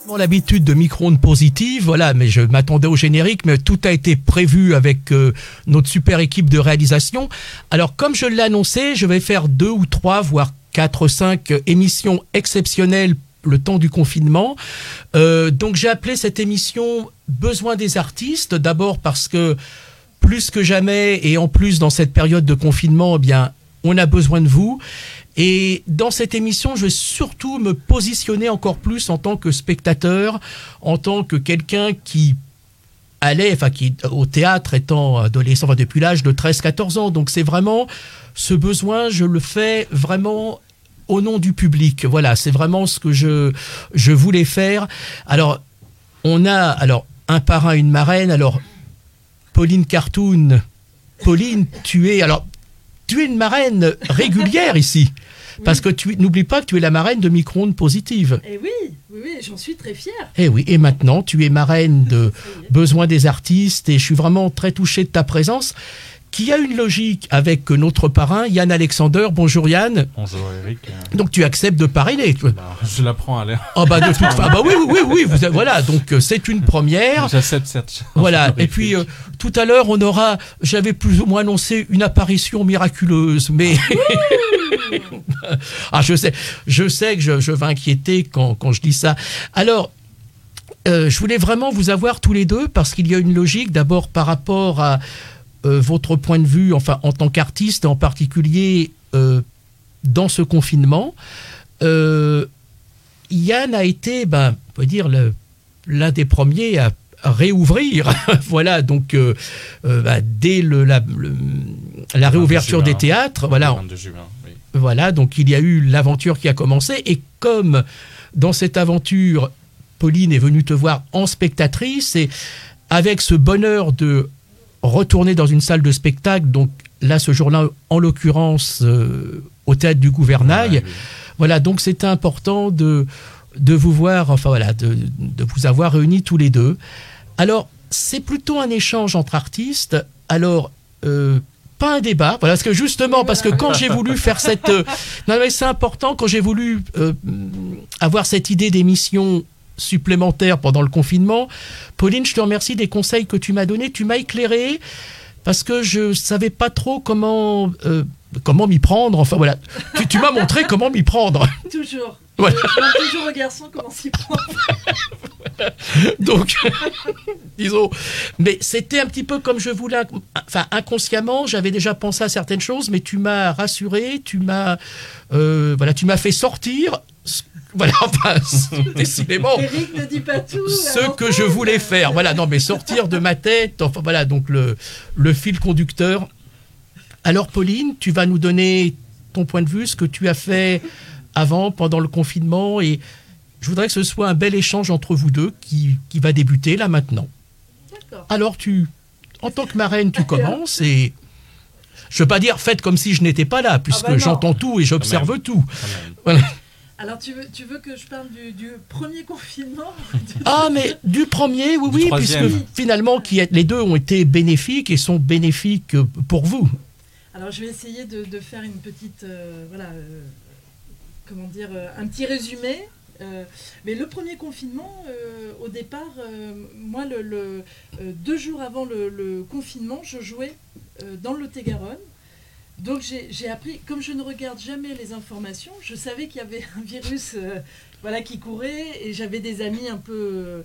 L'habitude de micro-ondes positives, voilà, mais je m'attendais au générique, mais tout a été prévu avec notre super équipe de réalisation. Alors, comme je l'ai annoncé, je vais faire 2 ou 3, voire 4, 5 émissions exceptionnelles le temps du confinement. Donc, j'ai appelé cette émission « Besoin des artistes », d'abord parce que, plus que jamais, et en plus dans cette période de confinement, eh bien, on a besoin de vous. Et dans cette émission, je vais surtout me positionner encore plus en tant que spectateur, en tant que quelqu'un qui qui au théâtre étant adolescent, depuis l'âge de 13-14 ans. Donc c'est vraiment ce besoin, je le fais vraiment au nom du public. Voilà, c'est vraiment ce que je voulais faire. Alors, on a un parrain, une marraine. Alors, Pauline Cartoon. Pauline, tu es une marraine régulière ici. Oui. Parce que n'oublie pas que tu es la marraine de Micro-ondes positives. Et oui, j'en suis très fière. Et oui, et maintenant, tu es marraine de Besoin des artistes et je suis vraiment très touché de ta présence, qui a une logique avec notre parrain, Yann Alexander. Bonjour Yann. Bonjour Eric. Donc tu acceptes de parrainer. Je l'apprends à l'air. Ah bah de toute façon, oui, voilà, donc c'est une première. J'accepte cette. Voilà, et puis tout à l'heure, j'avais plus ou moins annoncé une apparition miraculeuse, mais... je sais que je vais inquiéter quand je dis ça. Alors, je voulais vraiment vous avoir tous les deux parce qu'il y a une logique, d'abord par rapport à votre point de vue, enfin en tant qu'artiste, en particulier dans ce confinement. Yann a été, on peut dire, l'un des premiers à réouvrir. Voilà, donc dès la réouverture des théâtres, voilà. Le 22 juin, oui. Voilà, donc il y a eu l'aventure qui a commencé et comme dans cette aventure, Pauline est venue te voir en spectatrice et avec ce bonheur de retourner dans une salle de spectacle, donc là ce jour-là en l'occurrence au Théâtre du Gouvernail, oui. Voilà, donc c'était important de vous voir, enfin voilà, de vous avoir réunis tous les deux. Alors c'est plutôt un échange entre artistes, alors pas un débat, voilà, parce que justement, parce que quand j'ai voulu faire cette... non mais c'est important, quand j'ai voulu avoir cette idée d'émission supplémentaire pendant le confinement, Pauline, je te remercie des conseils que tu m'as donnés, tu m'as éclairé, parce que je savais pas trop comment m'y prendre, enfin voilà, tu m'as montré comment m'y prendre. Toujours. Voilà. Je demande toujours aux garçons comment s'y prendre. Donc, disons, mais c'était un petit peu comme je voulais, enfin inconsciemment, j'avais déjà pensé à certaines choses, mais tu m'as rassuré, tu m'as fait sortir, voilà, enfin, décidément, Eric ne dit pas tout. Ce que je voulais faire, voilà, non mais sortir de ma tête, enfin voilà, donc le fil conducteur. Alors Pauline, tu vas nous donner ton point de vue, ce que tu as fait avant, pendant le confinement, et je voudrais que ce soit un bel échange entre vous deux qui va débuter là maintenant. D'accord. Alors en tant que marraine, tu commences et je ne veux pas dire faites comme si je n'étais pas là, puisque j'entends tout et j'observe tout. Voilà. Alors tu veux que je parle du premier confinement? Ah mais du premier, oui, puisque finalement les deux ont été bénéfiques et sont bénéfiques pour vous. Alors je vais essayer de faire une petite, un petit résumé. Mais le premier confinement, au départ, moi, 2 jours avant le confinement, je jouais dans le Lot-et-Garonne. Donc j'ai appris, comme je ne regarde jamais les informations, je savais qu'il y avait un virus qui courait et j'avais des amis un peu,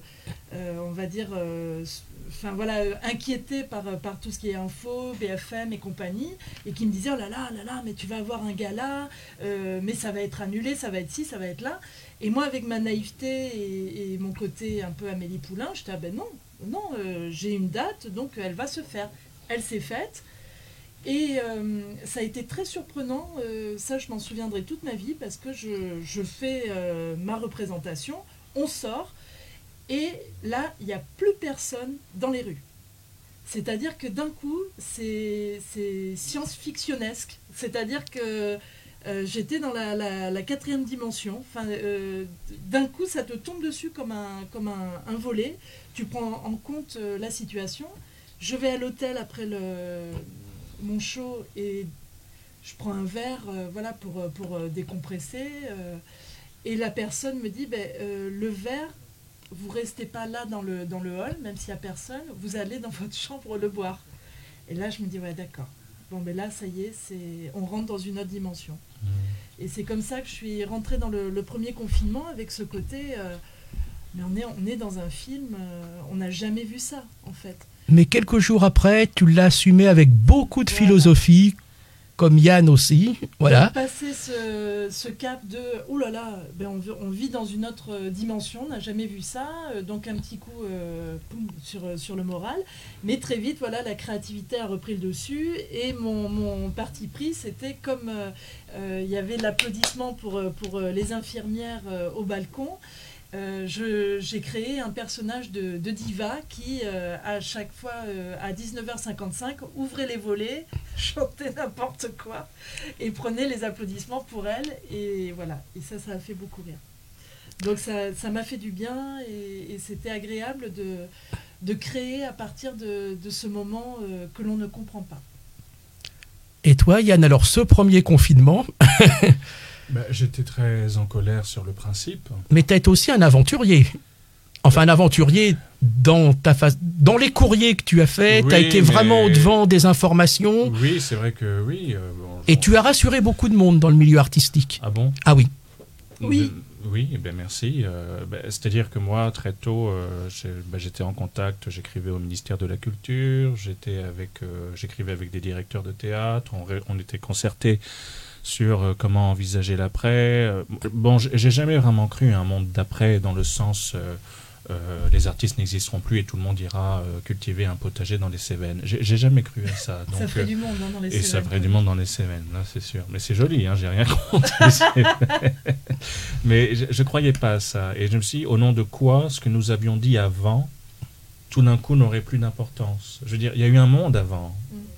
inquiétés par tout ce qui est info, BFM et compagnie, et qui me disaient oh là là, mais tu vas avoir un gala, mais ça va être annulé, ça va être ci, ça va être là. Et moi, avec ma naïveté et mon côté un peu Amélie Poulain, je disais non, j'ai une date, donc elle va se faire. Elle s'est faite. Et ça a été très surprenant, ça je m'en souviendrai toute ma vie, parce que je fais ma représentation, on sort, et là, il n'y a plus personne dans les rues. C'est-à-dire que d'un coup, c'est science-fictionnesque. C'est-à-dire que j'étais dans la 4e dimension. D'un coup, ça te tombe dessus comme un volet. Tu prends en compte la situation. Je vais à l'hôtel après mon show et je prends un verre pour décompresser. Et la personne me dit, le verre, vous restez pas là dans le hall, même s'il y a personne, vous allez dans votre chambre le boire. Et là, je me dis, ouais, d'accord. Bon, mais là, ça y est, on rentre dans une autre dimension. Et c'est comme ça que je suis rentrée dans le premier confinement, avec ce côté, mais on est dans un film, on n'a jamais vu ça, en fait. Mais quelques jours après, tu l'as assumé avec beaucoup de philosophie, comme Yann aussi. Voilà. Passer ce cap de « Ouh là là, ben on vit dans une autre dimension, on n'a jamais vu ça », donc un petit coup poum, sur le moral. Mais très vite, voilà, la créativité a repris le dessus et mon parti pris, c'était comme il y avait l'applaudissement pour les infirmières au balcon. J'ai créé un personnage de diva qui, à chaque fois, à 19h55, ouvrait les volets, chantait n'importe quoi et prenait les applaudissements pour elle. Et voilà, et ça a fait beaucoup rire. Donc ça m'a fait du bien et c'était agréable de créer à partir de ce moment que l'on ne comprend pas. Et toi, Yann, alors ce premier confinement... J'étais très en colère sur le principe. Mais tu es aussi un aventurier. Enfin, un aventurier dans les courriers que tu as faits, tu as été vraiment au-devant des informations. Oui, c'est vrai que oui. Et tu as rassuré beaucoup de monde dans le milieu artistique. Ah bon ? Ah oui. Oui. Oui, merci. C'est-à-dire que moi, très tôt, j'étais en contact, j'écrivais au ministère de la Culture, j'écrivais avec des directeurs de théâtre, on était concertés sur comment envisager l'après. J'ai jamais vraiment cru à un monde d'après dans le sens les artistes n'existeront plus et tout le monde ira cultiver un potager dans les Cévennes. J'ai jamais cru à ça. Donc, ça ferait du monde dans les Cévennes. Et ça ferait du monde dans les Cévennes, là c'est sûr. Mais c'est joli, j'ai rien contre les Cévennes. Mais je croyais pas à ça. Et je me suis dit, au nom de quoi ce que nous avions dit avant, tout d'un coup n'aurait plus d'importance. Je veux dire, il y a eu un monde avant.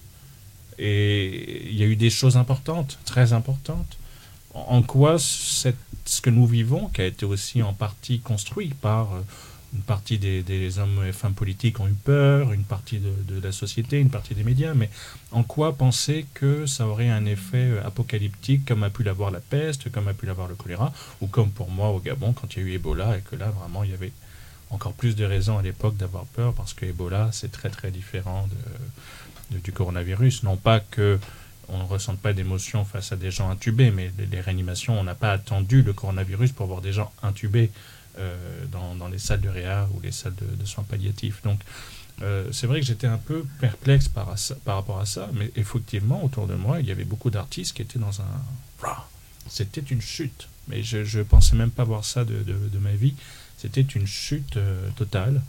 Et il y a eu des choses importantes, très importantes. En quoi ce que nous vivons, qui a été aussi en partie construit par une partie des hommes et femmes politiques ont eu peur, une partie de la société, une partie des médias, mais en quoi penser que ça aurait un effet apocalyptique comme a pu l'avoir la peste, comme a pu l'avoir le choléra, ou comme pour moi au Gabon quand il y a eu Ebola et que là vraiment il y avait encore plus de raisons à l'époque d'avoir peur parce que Ebola c'est très très différent du coronavirus. Non pas qu'on ne ressente pas d'émotion face à des gens intubés, mais les réanimations, on n'a pas attendu le coronavirus pour voir des gens intubés dans les salles de réa ou les salles de soins palliatifs. Donc c'est vrai que j'étais un peu perplexe par rapport à ça, mais effectivement, autour de moi, il y avait beaucoup d'artistes qui étaient dans un... C'était une chute, mais je ne pensais même pas voir ça de ma vie. C'était une chute totale.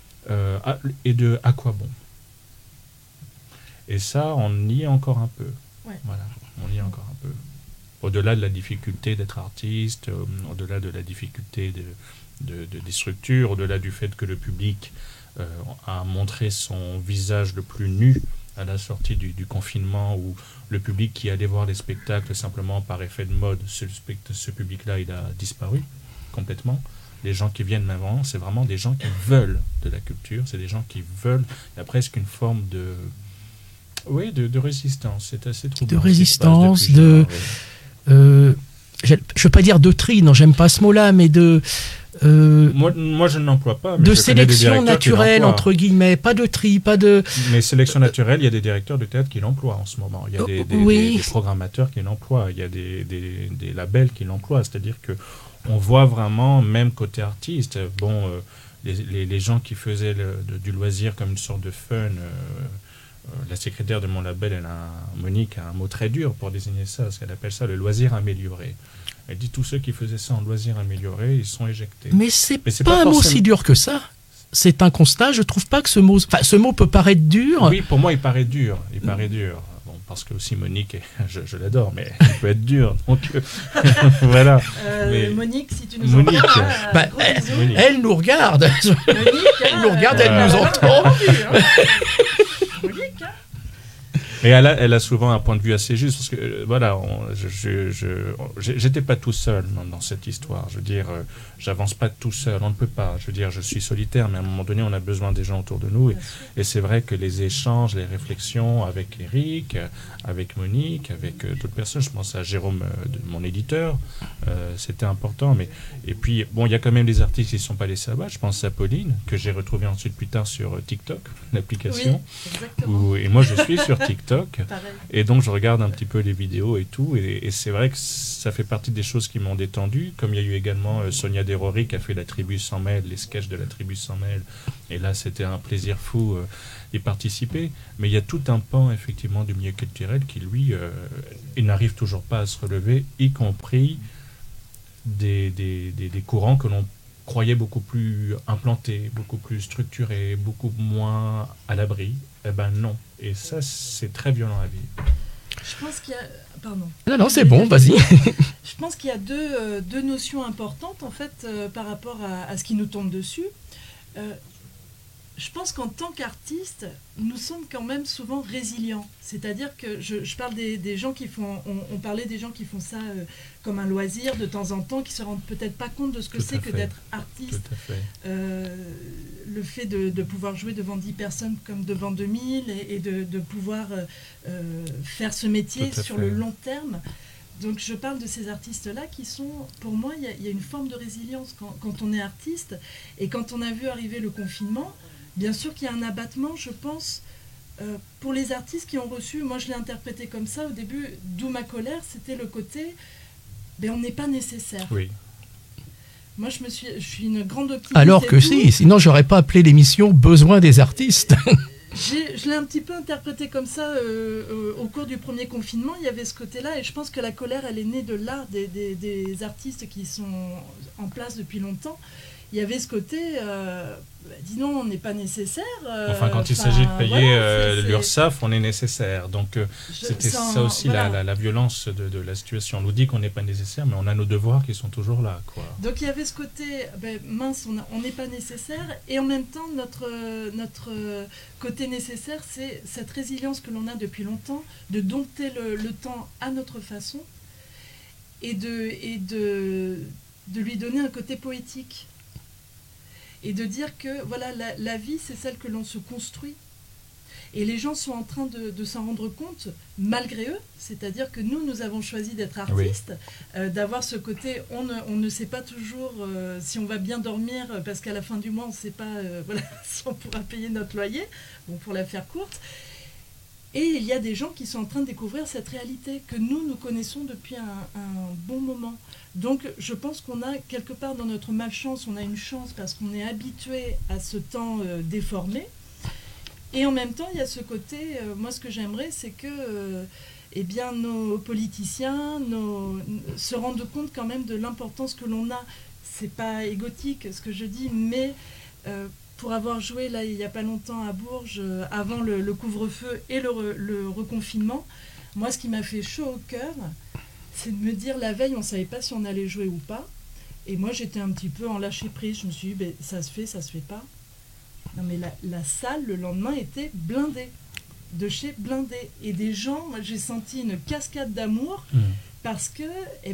Et de à quoi bon ? Et ça, on y est encore un peu. Ouais. Voilà, on y est encore un peu. Au-delà de la difficulté d'être artiste, au-delà de la difficulté des structures, au-delà du fait que le public a montré son visage le plus nu à la sortie du confinement, où le public qui allait voir les spectacles simplement par effet de mode, ce public-là, il a disparu complètement. Les gens qui viennent maintenant, c'est vraiment des gens qui veulent de la culture, c'est des gens qui veulent, il y a presque une forme de résistance, c'est assez troublant. De résistance, je ne veux pas dire de tri, non, j'aime pas ce mot-là, mais de... moi, je ne l'emploie pas. Mais de sélection naturelle, entre guillemets, pas de tri, pas de... Mais sélection naturelle, il y a des directeurs de théâtre qui l'emploient en ce moment. Il y a des programmateurs qui l'emploient, il y a des labels qui l'emploient, c'est-à-dire qu'on voit vraiment, même côté artiste, les gens qui faisaient du loisir comme une sorte de fun... la secrétaire de mon label, Monique, a un mot très dur pour désigner ça, parce qu'elle appelle ça le loisir amélioré. Elle dit tous ceux qui faisaient ça en loisir amélioré, ils sont éjectés. Mais c'est pas un mot si dur que ça. C'est un constat. Je trouve pas que ce mot peut paraître dur. Oui, pour moi, il paraît dur. Bon, parce que aussi Monique, je l'adore, mais il peut être dur. Donc voilà. Monique, si tu nous entends, elle nous regarde. Monique, elle nous regarde, elle nous entend. Mais elle a souvent un point de vue assez juste, parce que voilà, j'étais pas tout seul dans cette histoire. Je veux dire, j'avance pas tout seul, on ne peut pas. Je veux dire, je suis solitaire, mais à un moment donné, on a besoin des gens autour de nous. Et c'est vrai que les échanges, les réflexions avec Eric, avec Monique, avec d'autres personnes, je pense à Jérôme, mon éditeur, c'était important. Et puis, bon, il y a quand même des artistes qui ne sont pas laissés à bas. Je pense à Pauline, que j'ai retrouvée ensuite plus tard sur TikTok, l'application. Oui, exactement. Et moi, je suis sur TikTok. Pareil. Et donc, je regarde un petit peu les vidéos et tout. Et c'est vrai que ça fait partie des choses qui m'ont détendu. Comme il y a eu également Sonia Derori qui a fait la Tribu sans mêle, les sketchs de la Tribu sans mêle. Et là, c'était un plaisir fou d'y participer. Mais il y a tout un pan, effectivement, du milieu culturel qui, lui, il n'arrive toujours pas à se relever, y compris des courants que l'on croyait beaucoup plus implantés, beaucoup plus structurés, beaucoup moins à l'abri. Eh ben non. Et ça, c'est très violent à vivre. Je pense qu'il y a... Pardon. Non, c'est bon, vas-y. Je pense qu'il y a deux notions importantes, en fait, par rapport à ce qui nous tombe dessus. Je pense qu'en tant qu'artiste, nous sommes quand même souvent résilients. C'est-à-dire que je parle des gens qui font... On parlait des gens qui font ça comme un loisir de temps en temps, qui ne se rendent peut-être pas compte de ce que c'est que d'être artiste. Tout à fait. Le fait de pouvoir jouer devant 10 personnes comme devant 2000 et de pouvoir faire ce métier sur le long terme. Donc je parle de ces artistes-là qui sont, pour moi, il y a une forme de résilience quand on est artiste. Et quand on a vu arriver le confinement, bien sûr qu'il y a un abattement, je pense, pour les artistes qui ont reçu, moi je l'ai interprété comme ça au début, d'où ma colère, c'était le côté, on n'est pas nécessaire. Oui. Moi je suis une grande optimiste. Alors que si, sinon j'aurais pas appelé l'émission Besoin des artistes. Je l'ai un petit peu interprété comme ça au cours du premier confinement, il y avait ce côté-là, et je pense que la colère, elle est née de l'art des artistes qui sont en place depuis longtemps. Il y avait ce côté, dis non, on n'est pas nécessaire. Enfin, quand il s'agit de payer l'URSSAF, on est nécessaire. Donc, c'était ça aussi, voilà. la violence de la situation. On nous dit qu'on n'est pas nécessaire, mais on a nos devoirs qui sont toujours là, quoi. Donc, il y avait ce côté, mince, on n'est pas nécessaire. Et en même temps, notre côté nécessaire, c'est cette résilience que l'on a depuis longtemps, de dompter le temps à notre façon et de lui donner un côté poétique. Et de dire que voilà, la vie, c'est celle que l'on se construit. Et les gens sont en train de s'en rendre compte, malgré eux. C'est-à-dire que nous avons choisi d'être artistes, d'avoir ce côté, on ne sait pas toujours si on va bien dormir, parce qu'à la fin du mois, on ne sait pas si on pourra payer notre loyer, bon, pour la faire courte. Et il y a des gens qui sont en train de découvrir cette réalité que nous connaissons depuis un bon moment. Donc je pense qu'on a quelque part dans notre malchance, on a une chance parce qu'on est habitué à ce temps déformé. Et en même temps, il y a ce côté, moi ce que j'aimerais, c'est que nos politiciens se rendent compte quand même de l'importance que l'on a. C'est pas égotique ce que je dis, mais pour avoir joué là il n'y a pas longtemps à Bourges, avant le couvre-feu et le reconfinement, moi ce qui m'a fait chaud au cœur, c'est de me dire la veille, on ne savait pas si on allait jouer ou pas. Et moi, j'étais un petit peu en lâcher prise. Je me suis dit, ça se fait pas. Non, mais la salle, le lendemain, était blindée. De chez blindée. Et des gens, moi, j'ai senti une cascade d'amour parce que,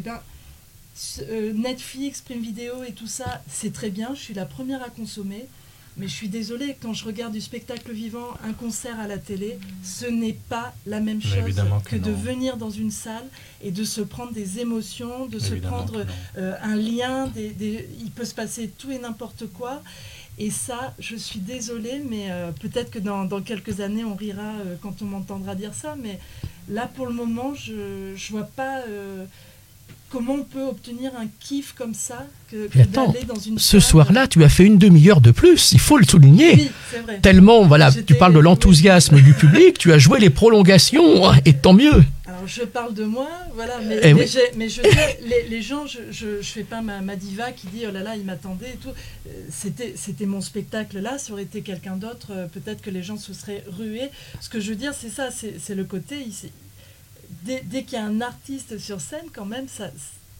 Netflix, Prime Video et tout ça, c'est très bien. Je suis la première à consommer. Mais je suis désolée, quand je regarde du spectacle vivant, un concert à la télé, ce n'est pas la même chose que de venir dans une salle et de se prendre des émotions, de se prendre un lien, il peut se passer tout et n'importe quoi. Et ça, je suis désolée, mais peut-être que dans quelques années, on rira quand on m'entendra dire ça. Mais là, pour le moment, je ne vois pas... Comment on peut obtenir un kiff comme ça que d'aller dans une ce salle. soir-là, tu as fait une demi-heure de plus, il faut le souligner. Oui, c'est vrai. Tellement, voilà, tu parles de l'enthousiasme du public, tu as joué les prolongations, et tant mieux. Alors, je parle de moi, voilà, mais je dis, les gens, je fais pas ma diva qui dit, oh là là, il m'attendait et tout. C'était mon spectacle là, ça aurait été quelqu'un d'autre, peut-être que les gens se seraient rués. Ce que je veux dire, c'est ça, c'est le côté ici. Dès qu'il y a un artiste sur scène, quand même,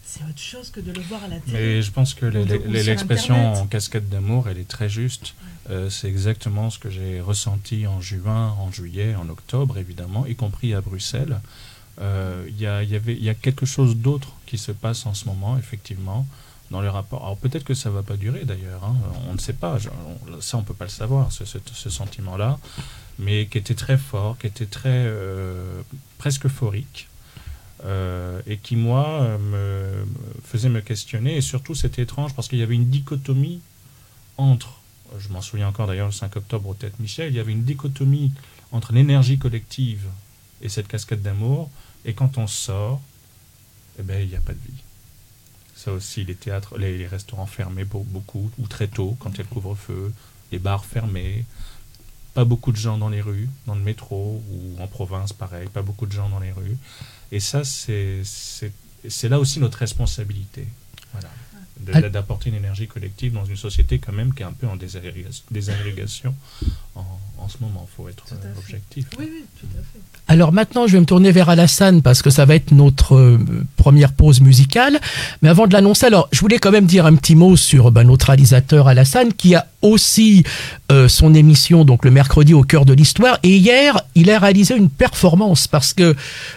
c'est autre chose que de le voir à la télé. Mais je pense que l'expression Internet. en cascade d'amour, elle est très juste. C'est exactement ce que j'ai ressenti en juin, en juillet, en octobre, évidemment, y compris à Bruxelles. Il y a quelque chose d'autre qui se passe en ce moment, effectivement, dans le rapport. Alors peut-être que ça ne va pas durer, d'ailleurs. Hein. On ne sait pas. Ça, on ne peut pas le savoir, ce sentiment-là. Mais qui était très fort, qui était très presque euphorique. Et qui, moi, me faisait me questionner. Et surtout, c'était étrange parce qu'il y avait une dichotomie entre, je m'en souviens encore d'ailleurs le 5 octobre au Tête Michel, il y avait une dichotomie entre l'énergie collective et cette cascade d'amour. Et quand on sort, eh ben, il n'y a pas de vie. Ça aussi, les théâtres, les restaurants fermés pour beaucoup, ou très tôt, quand il y a le couvre-feu, les bars fermés. Pas beaucoup de gens dans les rues, dans le métro, ou en province, pareil, pas beaucoup de gens dans les rues. Et ça, c'est là aussi notre responsabilité, voilà, d'apporter une énergie collective dans une société quand même qui est un peu en désagrégation en ce moment. Il faut être objectif. Oui, tout à fait. Alors maintenant, je vais me tourner vers Alassane parce que ça va être notre première pause musicale. Mais avant de l'annoncer, alors je voulais quand même dire un petit mot sur notre réalisateur Alassane qui a aussi son émission donc le mercredi au cœur de l'histoire. Et hier, il a réalisé une performance parce que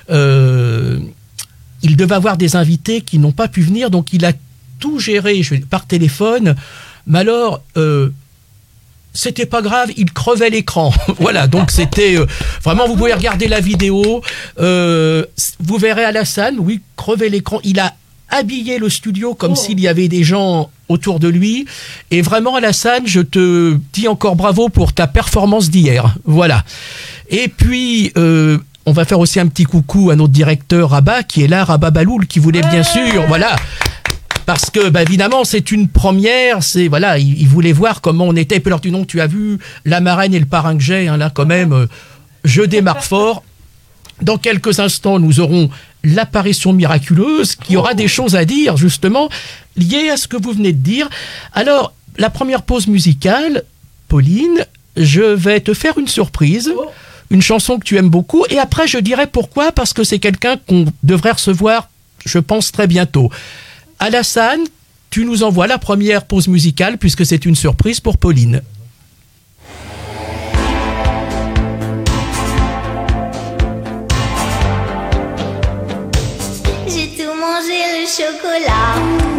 il devait avoir des invités qui n'ont pas pu venir, donc il a tout géré par téléphone. Mais alors, c'était pas grave, il crevait l'écran. Voilà, donc c'était vraiment, vous pouvez regarder la vidéo. Vous verrez Alassane, oui, crever l'écran. Il a habillé le studio comme s'il y avait des gens autour de lui. Et vraiment, Alassane, je te dis encore bravo pour ta performance d'hier. Voilà. Et puis, on va faire aussi un petit coucou à notre directeur Rabat, qui est là, Rabat Baloul, qui voulait bien sûr, voilà. Parce que, évidemment, c'est une première. C'est voilà, il voulait voir comment on était. Et puis alors, tu as vu la marraine et le parrain que j'ai, hein, là, quand même. Je démarre fort. Dans quelques instants, nous aurons l'apparition miraculeuse qui aura des choses à dire, justement, liées à ce que vous venez de dire. Alors, la première pause musicale, Pauline, je vais te faire une surprise. Une chanson que tu aimes beaucoup. Et après, je dirai pourquoi. Parce que c'est quelqu'un qu'on devrait recevoir, je pense, très bientôt. Alassane, tu nous envoies la première pause musicale puisque c'est une surprise pour Pauline. J'ai tout mangé le chocolat,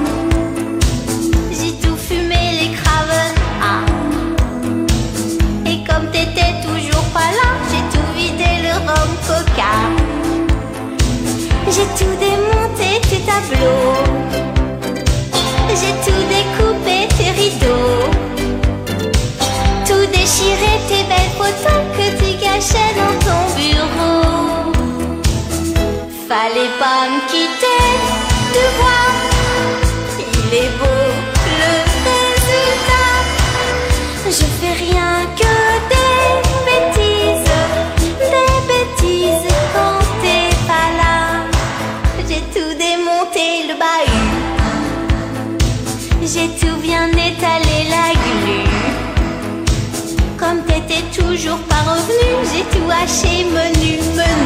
j'ai tout fumé les craven. Et comme t'étais toujours pas là, j'ai tout vidé le rhum coca. J'ai tout démonté tes tableaux, j'ai tout découpé tes rideaux, tout déchiré tes belles photos que tu cachais dans ton bureau. Fallait pas me quitter, tu vois, il est beau le résultat. Je fais rien que des bêtises quand t'es pas là. J'ai tout démonté le bahut, j'ai tout bien étalé la glu. Comme t'étais toujours pas revenu, j'ai tout haché menu.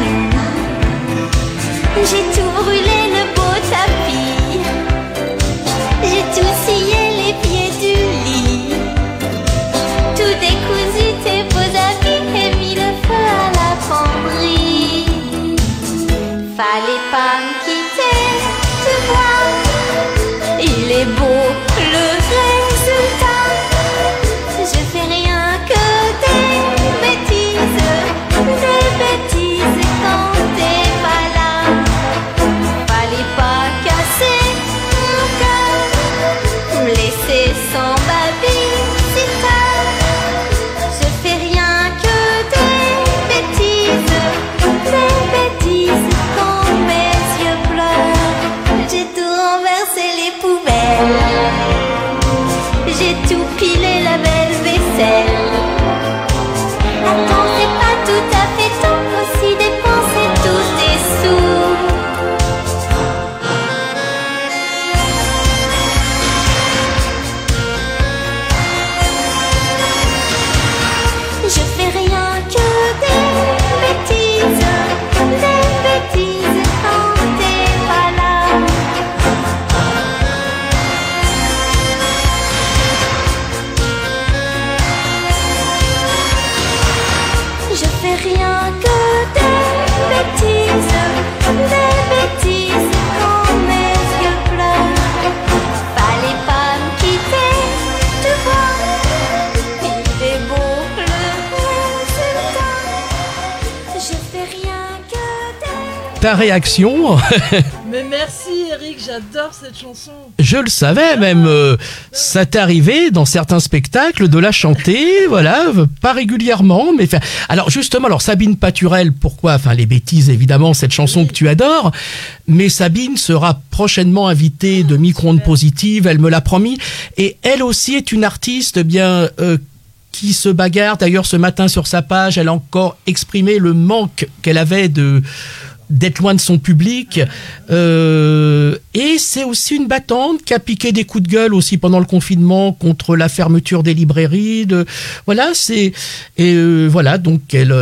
J'ai tout brûlé le beau tapis, j'ai tout scié les pieds du lit, tout décousu tes beaux habits et mis le feu à la penderie. Fallait pas me quitter, tu vois, il est beau le résultat. Je fais rien que des bêtises quand t'es pas là. Fallait pas casser mon cœur, me laisser sans babysitter. Je fais rien que des bêtises quand mes yeux pleurent. J'ai tout renversé les poubelles, j'ai tout pilé la belle vaisselle. Attends, c'est pas tout à fait temps, aussi dépenser tous tes sous. Je fais rien que des bêtises quand t'es pas là. ta réaction. Mais merci Eric, j'adore cette chanson. Je le savais même, ça t'est arrivé dans certains spectacles de la chanter, voilà, pas régulièrement, mais alors justement, alors Sabine Paturel, pourquoi, enfin les bêtises évidemment, cette chanson que tu adores, mais Sabine sera prochainement invitée de Micro-ondes positives, elle me l'a promis, et elle aussi est une artiste bien qui se bagarre. D'ailleurs ce matin sur sa page, elle a encore exprimé le manque qu'elle avait d'être loin de son public, et c'est aussi une battante qui a piqué des coups de gueule aussi pendant le confinement contre la fermeture des librairies, voilà, voilà, donc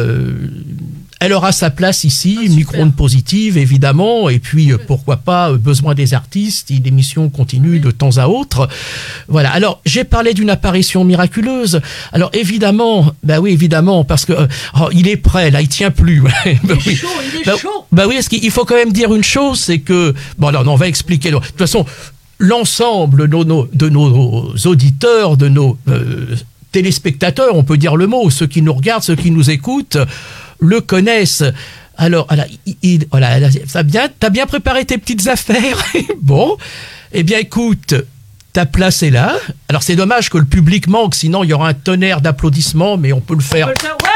elle aura sa place ici, Micro-ondes positives évidemment, et puis pourquoi pas Besoin des artistes, l'émission continue de temps à autre. Voilà, alors j'ai parlé d'une apparition miraculeuse, alors évidemment, bah oui évidemment, parce que il est prêt, là il tient plus. Il est chaud, il est chaud. Bah oui, il faut quand même dire une chose, c'est que, bon alors on va expliquer, de toute façon, l'ensemble de nos auditeurs, de nos téléspectateurs, on peut dire le mot, ceux qui nous regardent, ceux qui nous écoutent, le connaissent. Alors, voilà, t'as bien préparé tes petites affaires. Bon, eh bien écoute, ta place est là. Alors c'est dommage que le public manque, sinon il y aura un tonnerre d'applaudissements, mais on peut le faire. Ouais.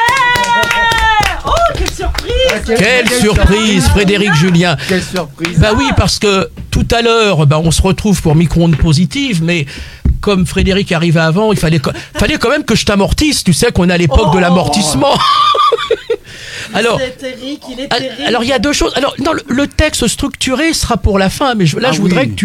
Oh, quelle surprise! Quelle surprise, Frédéric Julien. Quelle surprise. Bah oui, parce que tout à l'heure, on se retrouve pour Micro-ondes positives, mais comme Frédéric arrivait avant, il fallait quand même que je t'amortisse. Tu sais qu'on est à l'époque de l'amortissement. Alors, il est terrible. Alors il y a deux choses. Alors non, le texte structuré sera pour la fin, mais je voudrais que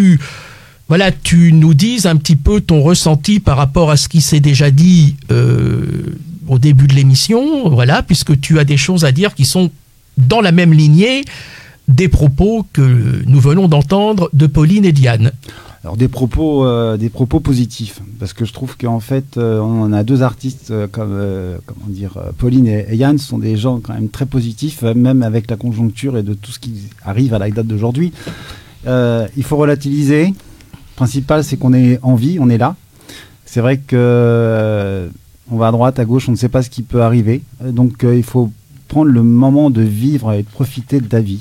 tu nous dises un petit peu ton ressenti par rapport à ce qui s'est déjà dit au début de l'émission, voilà, puisque tu as des choses à dire qui sont dans la même lignée des propos que nous venons d'entendre de Pauline et Diane. Alors des propos positifs, parce que je trouve qu'en fait on a deux artistes Pauline et Yann sont des gens quand même très positifs, même avec la conjoncture et de tout ce qui arrive à la date d'aujourd'hui. Il faut relativiser. Le principal, c'est qu'on est en vie, on est là. C'est vrai que on va à droite, à gauche, on ne sait pas ce qui peut arriver. Donc il faut prendre le moment de vivre et de profiter de la vie.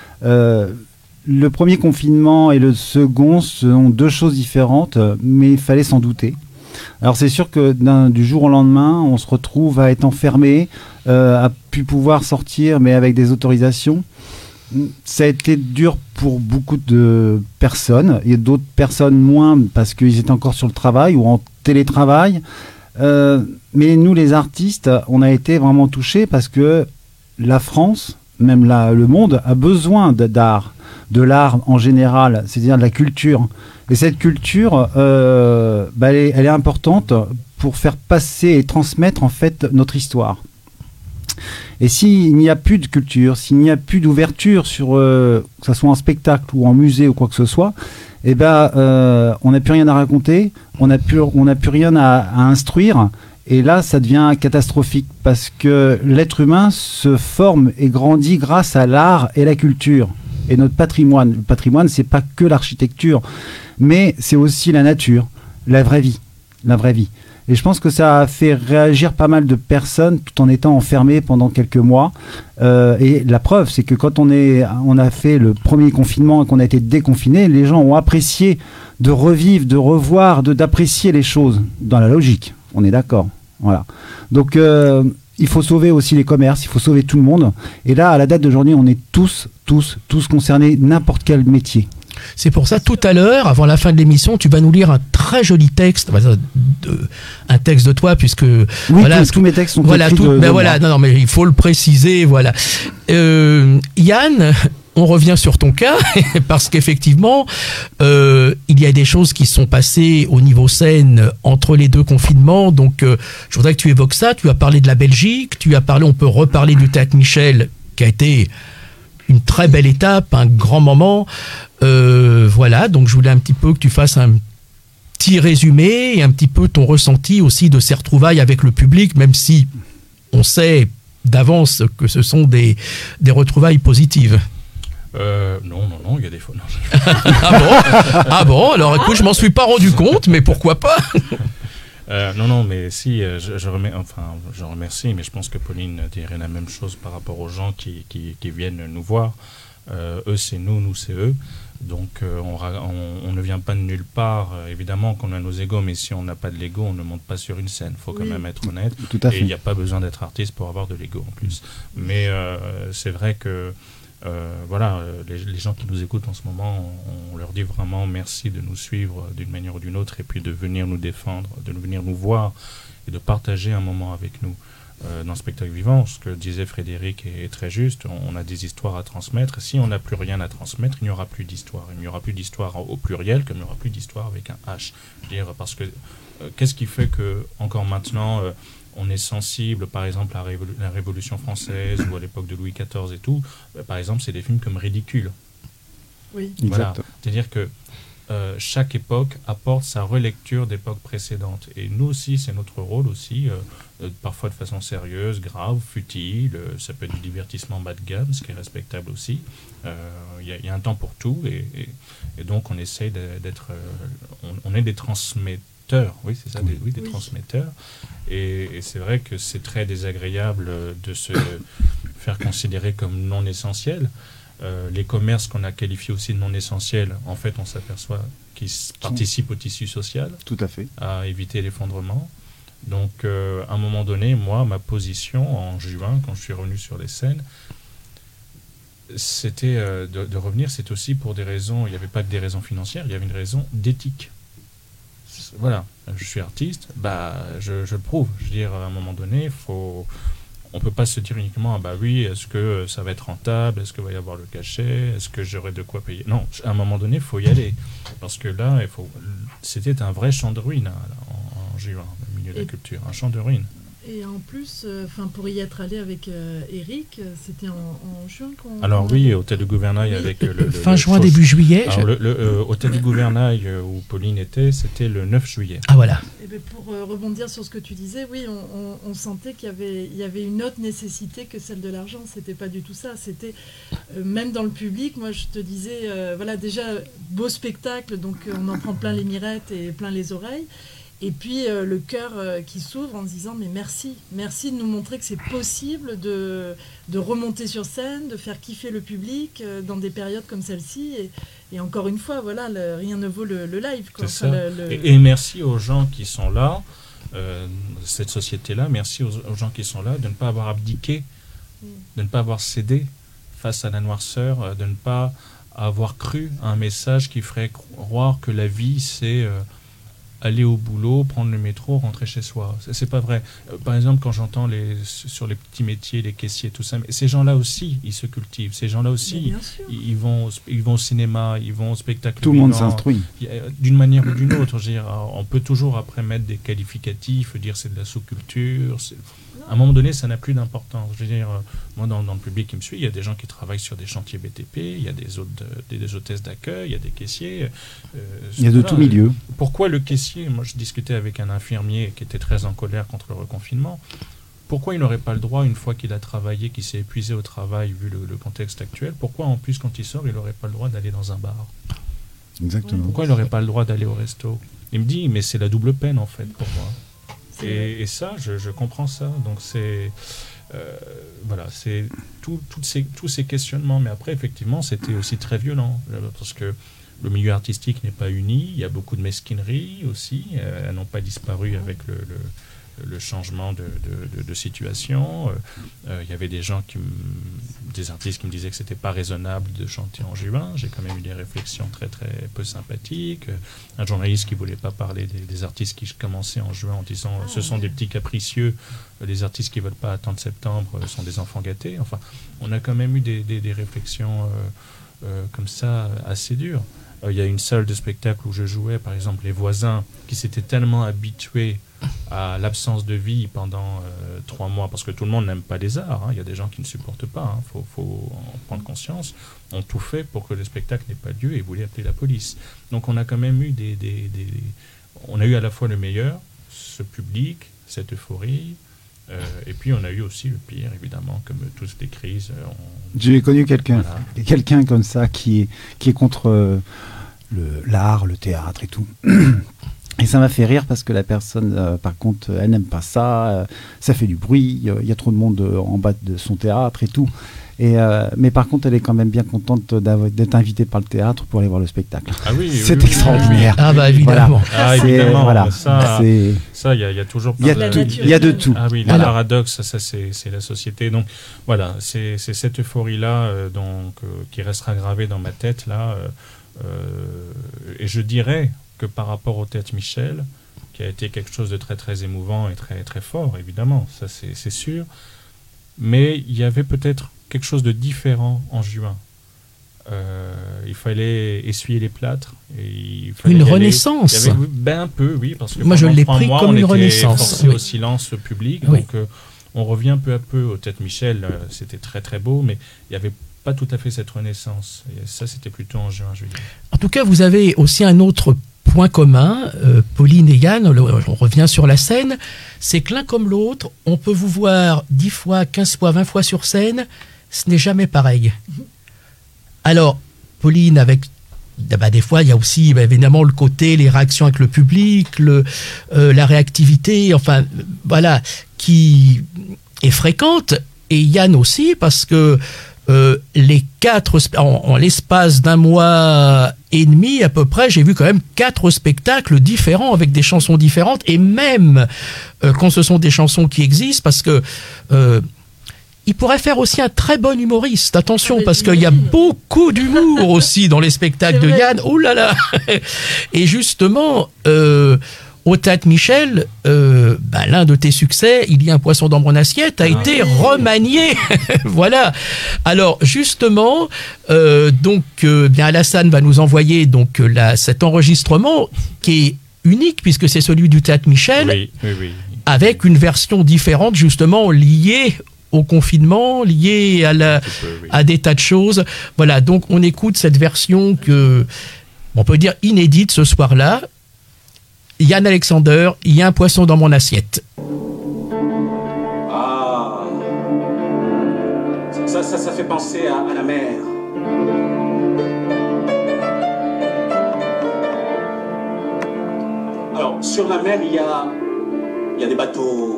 Le premier confinement et le second sont deux choses différentes, mais il fallait s'en douter. Alors c'est sûr que du jour au lendemain, on se retrouve à être enfermé, à plus pouvoir sortir, mais avec des autorisations. Ça a été dur pour beaucoup de personnes, et d'autres personnes moins parce qu'ils étaient encore sur le travail ou en télétravail. Mais nous, les artistes, on a été vraiment touchés parce que la France, même le monde, a besoin d'art, de l'art en général, c'est-à-dire de la culture. Et cette culture, elle est importante pour faire passer et transmettre en fait notre histoire. Et s'il n'y a plus de culture, s'il n'y a plus d'ouverture sur que ce soit en spectacle ou en musée ou quoi que ce soit, on n'a plus rien à raconter, on n'a plus rien à instruire. Et là, ça devient catastrophique parce que l'être humain se forme et grandit grâce à l'art et la culture et notre patrimoine. Le patrimoine, c'est pas que l'architecture, mais c'est aussi la nature, la vraie vie. Et je pense que ça a fait réagir pas mal de personnes tout en étant enfermés pendant quelques mois. Et la preuve, c'est que quand on a fait le premier confinement et qu'on a été déconfinés, les gens ont apprécié de revivre, de revoir, d'apprécier les choses dans la logique. On est d'accord. Voilà. Donc, il faut sauver aussi les commerces, il faut sauver tout le monde. Et là, à la date d'aujourd'hui, on est tous concernés, n'importe quel métier. C'est pour ça, tout à l'heure, avant la fin de l'émission, tu vas nous lire un très joli texte, un texte de toi, puisque... Oui, voilà, tous mes textes sont écrits de moi. Non, mais il faut le préciser, voilà. Yann, on revient sur ton cas, parce qu'effectivement, il y a des choses qui sont passées au niveau scène entre les deux confinements, donc je voudrais que tu évoques ça. Tu as parlé de la Belgique, on peut reparler du Théâtre Michel, qui a été une très belle étape, un grand moment. Voilà, donc je voulais un petit peu que tu fasses un petit résumé et un petit peu ton ressenti aussi de ces retrouvailles avec le public, même si on sait d'avance que ce sont des retrouvailles positives. Non, il y a des fois. Ah bon, alors écoute, je m'en suis pas rendu compte, mais pourquoi pas? Non, mais si, je remercie, mais je pense que Pauline dirait la même chose par rapport aux gens qui viennent nous voir. Eux, c'est nous, nous, c'est eux. Donc, on ne vient pas de nulle part. Évidemment qu'on a nos égos, mais si on n'a pas de l'ego, on ne monte pas sur une scène. Il faut quand même être honnête. Tout à fait. Et il n'y a pas besoin d'être artiste pour avoir de l'ego en plus. Mais c'est vrai que les gens qui nous écoutent en ce moment, on leur dit vraiment merci de nous suivre d'une manière ou d'une autre et puis de venir nous défendre, de venir nous voir et de partager un moment avec nous. Dans le spectacle vivant, ce que disait Frédéric est très juste, on a des histoires à transmettre. Si on n'a plus rien à transmettre, il n'y aura plus d'histoire. Il n'y aura plus d'histoire au pluriel comme il n'y aura plus d'histoire avec un H. Je veux dire, parce que qu'est-ce qui fait que encore maintenant on est sensible, par exemple, à la Révolution française ou à l'époque de Louis XIV et tout. Par exemple, c'est des films comme Ridicule. Oui. Voilà. C'est-à-dire que chaque époque apporte sa relecture d'époques précédentes. Et nous aussi, c'est notre rôle aussi, parfois de façon sérieuse, grave, futile. Ça peut être du divertissement bas de gamme, ce qui est respectable aussi. Il y a un temps pour tout. Et donc, on essaye d'être... on est des transmetteurs. Oui, c'est ça, des transmetteurs. Et c'est vrai que c'est très désagréable de se faire considérer comme non essentiel. Les commerces qu'on a qualifiés aussi de non essentiels, en fait, on s'aperçoit qu'ils participent au tissu social. Tout à fait. À éviter l'effondrement. Donc, à un moment donné, moi, ma position en juin, quand je suis revenu sur les scènes, c'était de revenir, c'est aussi pour des raisons, il n'y avait pas que des raisons financières, il y avait une raison d'éthique. Voilà, je suis artiste, je le prouve. Je veux dire, à un moment donné, on ne peut pas se dire uniquement, est-ce que ça va être rentable, est-ce qu'il va y avoir le cachet, est-ce que j'aurai de quoi payer. Non, à un moment donné, il faut y aller. Parce que là, c'était un vrai champ de ruines en juin, au milieu de la culture, un champ de ruines. Et en plus, pour y être allé avec Eric, c'était en juin qu'on... Alors oui, Hôtel du Gouvernail avec le fin juin, début juillet. Alors le Hôtel du Gouvernail où Pauline était, c'était le 9 juillet. Ah voilà. Et pour rebondir sur ce que tu disais, oui, on sentait qu'il y avait une autre nécessité que celle de l'argent. C'était pas du tout ça. C'était même dans le public. Moi, je te disais, déjà beau spectacle, donc on en prend plein les mirettes et plein les oreilles. Et puis le cœur qui s'ouvre en se disant mais merci de nous montrer que c'est possible de remonter sur scène, de faire kiffer le public dans des périodes comme celle-ci. Et encore une fois, rien ne vaut le live. Quoi. C'est ça. Et merci aux gens qui sont là, cette société-là, merci aux gens qui sont là de ne pas avoir abdiqué, de ne pas avoir cédé face à la noirceur, de ne pas avoir cru à un message qui ferait croire que la vie c'est... aller au boulot, prendre le métro, rentrer chez soi. C'est pas vrai. Par exemple, quand j'entends sur les petits métiers, les caissiers, tout ça, mais ces gens-là aussi, ils se cultivent. Ces gens-là aussi, ils vont au cinéma, ils vont au spectacle. Tout le monde s'instruit. D'une manière ou d'une autre. Je veux dire, on peut toujours après mettre des qualificatifs, dire c'est de la sous-culture. À un moment donné, ça n'a plus d'importance. Je veux dire, moi, dans le public qui me suit, il y a des gens qui travaillent sur des chantiers BTP, il y a des hôtesses d'accueil, il y a des caissiers. Il y a de tout milieu. Pourquoi le caissier, moi je discutais avec un infirmier qui était très en colère contre le reconfinement, pourquoi il n'aurait pas le droit, une fois qu'il a travaillé, qu'il s'est épuisé au travail, vu le contexte actuel, pourquoi en plus quand il sort, il n'aurait pas le droit d'aller dans un bar? Exactement. Pourquoi il n'aurait pas le droit d'aller au resto? Il me dit, mais c'est la double peine en fait pour moi. Et ça, je comprends ça. Donc c'est c'est tous ces questionnements. Mais après, effectivement, c'était aussi très violent parce que le milieu artistique n'est pas uni. Il y a beaucoup de mesquineries aussi. Elles n'ont pas disparu avec le changement de situation. Il y avait des artistes qui me disaient que c'était pas raisonnable de chanter en juin. J'ai quand même eu des réflexions très très peu sympathiques. Un journaliste qui voulait pas parler des artistes qui commençaient en juin en disant ce sont des petits capricieux. Les artistes qui veulent pas attendre septembre sont des enfants gâtés. Enfin, on a quand même eu des réflexions comme ça assez dures. Il y a une salle de spectacle où je jouais, par exemple, les voisins qui s'étaient tellement habitués à l'absence de vie pendant 3 mois, parce que tout le monde n'aime pas les arts, il y a des gens qui ne supportent pas, faut en prendre conscience, ont tout fait pour que le spectacle n'ait pas lieu et voulaient appeler la police. Donc on a quand même eu on a eu à la fois le meilleur, ce public, cette euphorie, et puis on a eu aussi le pire, évidemment, comme toutes les crises. J'ai connu quelqu'un comme ça qui est contre l'art, le théâtre et tout. Et ça m'a fait rire parce que la personne, par contre, elle n'aime pas ça, ça fait du bruit, il y a trop de monde en bas de son théâtre et tout. Mais par contre, elle est quand même bien contente d'être invitée par le théâtre pour aller voir le spectacle. Ah oui, c'est oui, extraordinaire. Ah bah évidemment. Voilà. Ah, évidemment, Voilà. ça, il y a toujours Il y a plein il y a de tout. Ah oui, le Voilà. paradoxe, ça c'est la société. Donc voilà, c'est cette euphorie-là qui restera gravée dans ma tête là. Et je dirais que par rapport au Théâtre Michel, qui a été quelque chose de très très émouvant et très très fort, évidemment, ça c'est sûr. Mais il y avait peut-être quelque chose de différent en juin. Il fallait essuyer les plâtres. Et il fallait Une y aller. renaissance. Il y avait, un peu, oui, parce que Moi, je pendant l'ai 3 pris mois, comme on une était renaissance. forcé Oui. au silence public. Oui. Donc, on revient peu à peu au Théâtre Michel. C'était très très beau, mais il n'y avait pas tout à fait cette renaissance. Et ça, c'était plutôt en juin, juillet. En tout cas, vous avez aussi un autre point commun, Pauline et Yann, on revient sur la scène, c'est que l'un comme l'autre, on peut vous voir 10 fois, 15 fois, 20 fois sur scène, ce n'est jamais pareil. Alors, Pauline, des fois, il y a aussi évidemment le côté, les réactions avec le public, la réactivité, enfin, voilà, qui est fréquente, et Yann aussi, parce que les 4 en l'espace d'un mois et demi à peu près, j'ai vu quand même 4 spectacles différents avec des chansons différentes, et même quand ce sont des chansons qui existent, parce que il pourrait faire aussi un très bon humoriste, attention, parce qu'il y a beaucoup d'humour aussi dans les spectacles de Yann, oh là là. Et justement, au Théâtre Michel, l'un de tes succès, Il y a un poisson dans mon assiette, a été remanié. Voilà. Alors justement, Alassane va nous envoyer cet enregistrement qui est unique puisque c'est celui du Théâtre Michel, Oui. avec une version différente justement liée au confinement, liée à des tas de choses. Voilà. Donc on écoute cette version on peut dire inédite ce soir-là. Yann Alexander, Il y a un poisson dans mon assiette. Ah, ça fait penser à la mer. Alors, sur la mer, il y a des bateaux.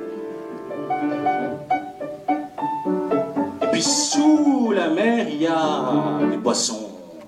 Et puis, sous la mer, il y a des poissons.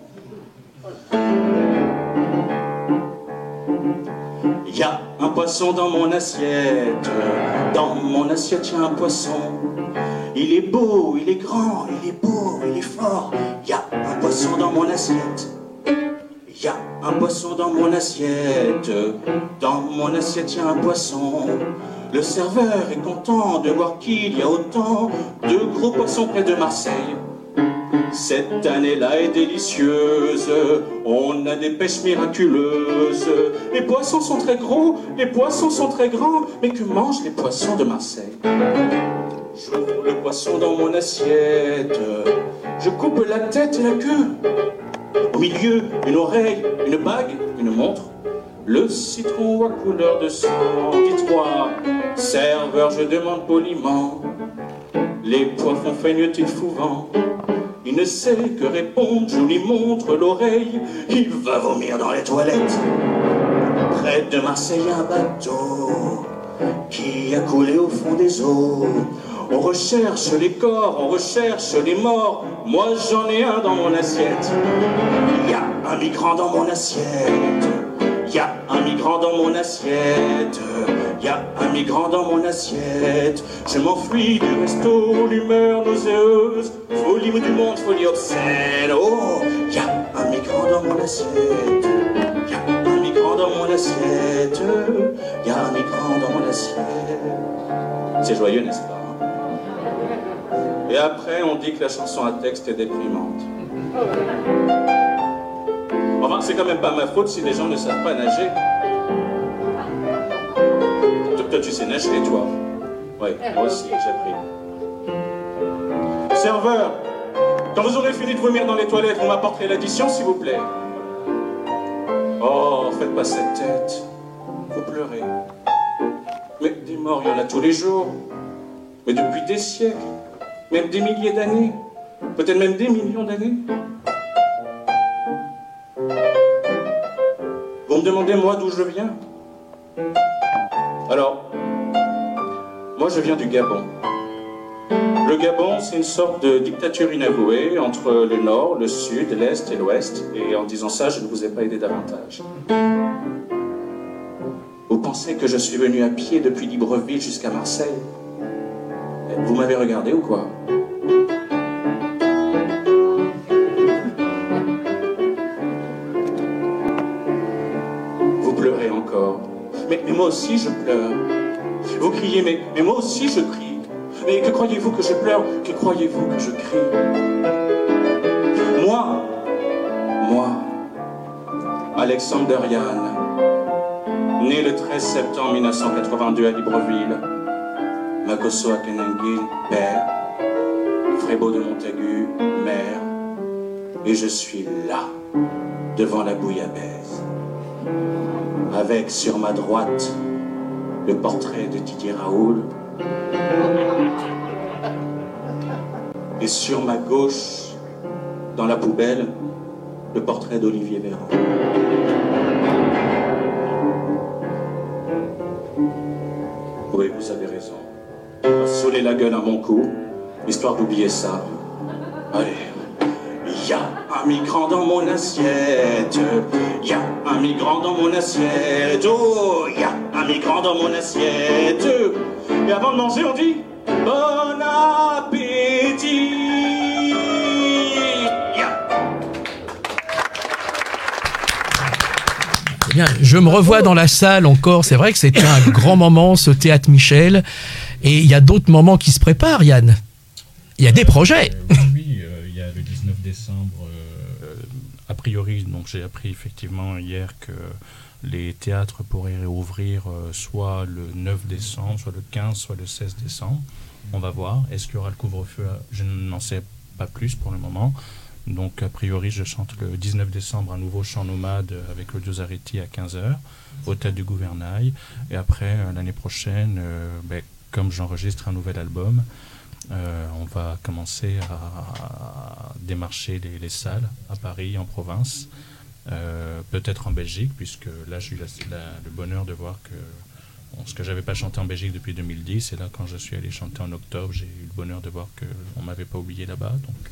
Il y a un poisson dans mon assiette, il y a un poisson. Il est beau, il est grand, il est beau, il est fort. Il y a un poisson dans mon assiette. Il y a un poisson dans mon assiette, il y a un poisson. Le serveur est content de voir qu'il y a autant de gros poissons près de Marseille. Cette année-là est délicieuse, on a des pêches miraculeuses. Les poissons sont très gros, les poissons sont très grands, mais que mangent les poissons de Marseille? J'ouvre le poisson dans mon assiette, je coupe la tête et la queue. Au milieu, une oreille, une bague, une montre, le citron à couleur de sang. Dites-moi, serveur, je demande poliment, les poissons feignent-ils souvent? Il ne sait que répondre, je lui montre l'oreille, il va vomir dans les toilettes. Près de Marseille, un bateau qui a coulé au fond des eaux. On recherche les corps, on recherche les morts, moi j'en ai un dans mon assiette. Il y a un migrant dans mon assiette, il y a un migrant dans mon assiette, il y a un migrant dans mon assiette. Je m'enfuis du resto, l'humeur nauséeuse, folie du monde, folie obscène. Oh, il y a un migrant dans mon assiette, il y a un migrant dans mon assiette, il y a un migrant dans mon assiette. C'est joyeux, n'est-ce pas? Et après, on dit que la chanson à texte est déprimante. Enfin, c'est quand même pas ma faute si les gens ne savent pas nager. Toi, tu sais nager, toi? Oui, moi aussi, j'ai appris. Serveur, quand vous aurez fini de vomir dans les toilettes, vous m'apporterez l'addition, s'il vous plaît. Oh, faites pas cette tête. Vous pleurez. Mais des morts, il y en a tous les jours. Mais depuis des siècles. Même des milliers d'années, peut-être même des millions d'années. Vous me demandez, moi, d'où je viens? Alors, moi, je viens du Gabon. Le Gabon, c'est une sorte de dictature inavouée entre le nord, le sud, l'est et l'ouest. Et en disant ça, je ne vous ai pas aidé davantage. Vous pensez que je suis venu à pied depuis Libreville jusqu'à Marseille? Vous m'avez regardé ou quoi? Vous pleurez encore. Mais moi aussi je pleure. Vous criez, mais moi aussi je crie. Mais que croyez-vous que je pleure? Que croyez-vous que je crie? Moi, Alexander Yann, né le 13 septembre 1982 à Libreville, Makosso Akenengue, père, Frébeau de Montaigu, mère, et je suis là, devant la bouillabaisse, avec sur ma droite le portrait de Didier Raoul, et sur ma gauche, dans la poubelle, le portrait d'Olivier Véran. Oui, vous avez raison. Saouler la gueule à mon cou, histoire d'oublier ça. Allez. Y a un migrant dans mon assiette. Y a un migrant dans mon assiette. Oh, y a un migrant dans mon assiette. Et avant de manger, on dit bon appétit. Bien, je me revois dans la salle encore. C'est vrai que c'était un grand moment, ce théâtre Michel. Et il y a d'autres moments qui se préparent, Yann. Il y a des projets. Oui, il y a le 19 décembre. A priori, donc j'ai appris effectivement hier que les théâtres pourraient réouvrir soit le 9 décembre, soit le 15, soit le 16 décembre. On va voir. Est-ce qu'il y aura le couvre-feu? Je n'en sais pas plus pour le moment. Donc, a priori, je chante le 19 décembre un nouveau chant nomade avec Claudio Zaretti à 15h, au Théâtre du Gouvernail. Et après, l'année prochaine, comme j'enregistre un nouvel album, on va commencer à démarcher les salles à Paris, en province, peut-être en Belgique, puisque là, j'ai eu le bonheur de voir que ce que j'avais pas chanté en Belgique depuis 2010, et là, quand je suis allé chanter en octobre, j'ai eu le bonheur de voir qu'on m'avait pas oublié là-bas. Donc,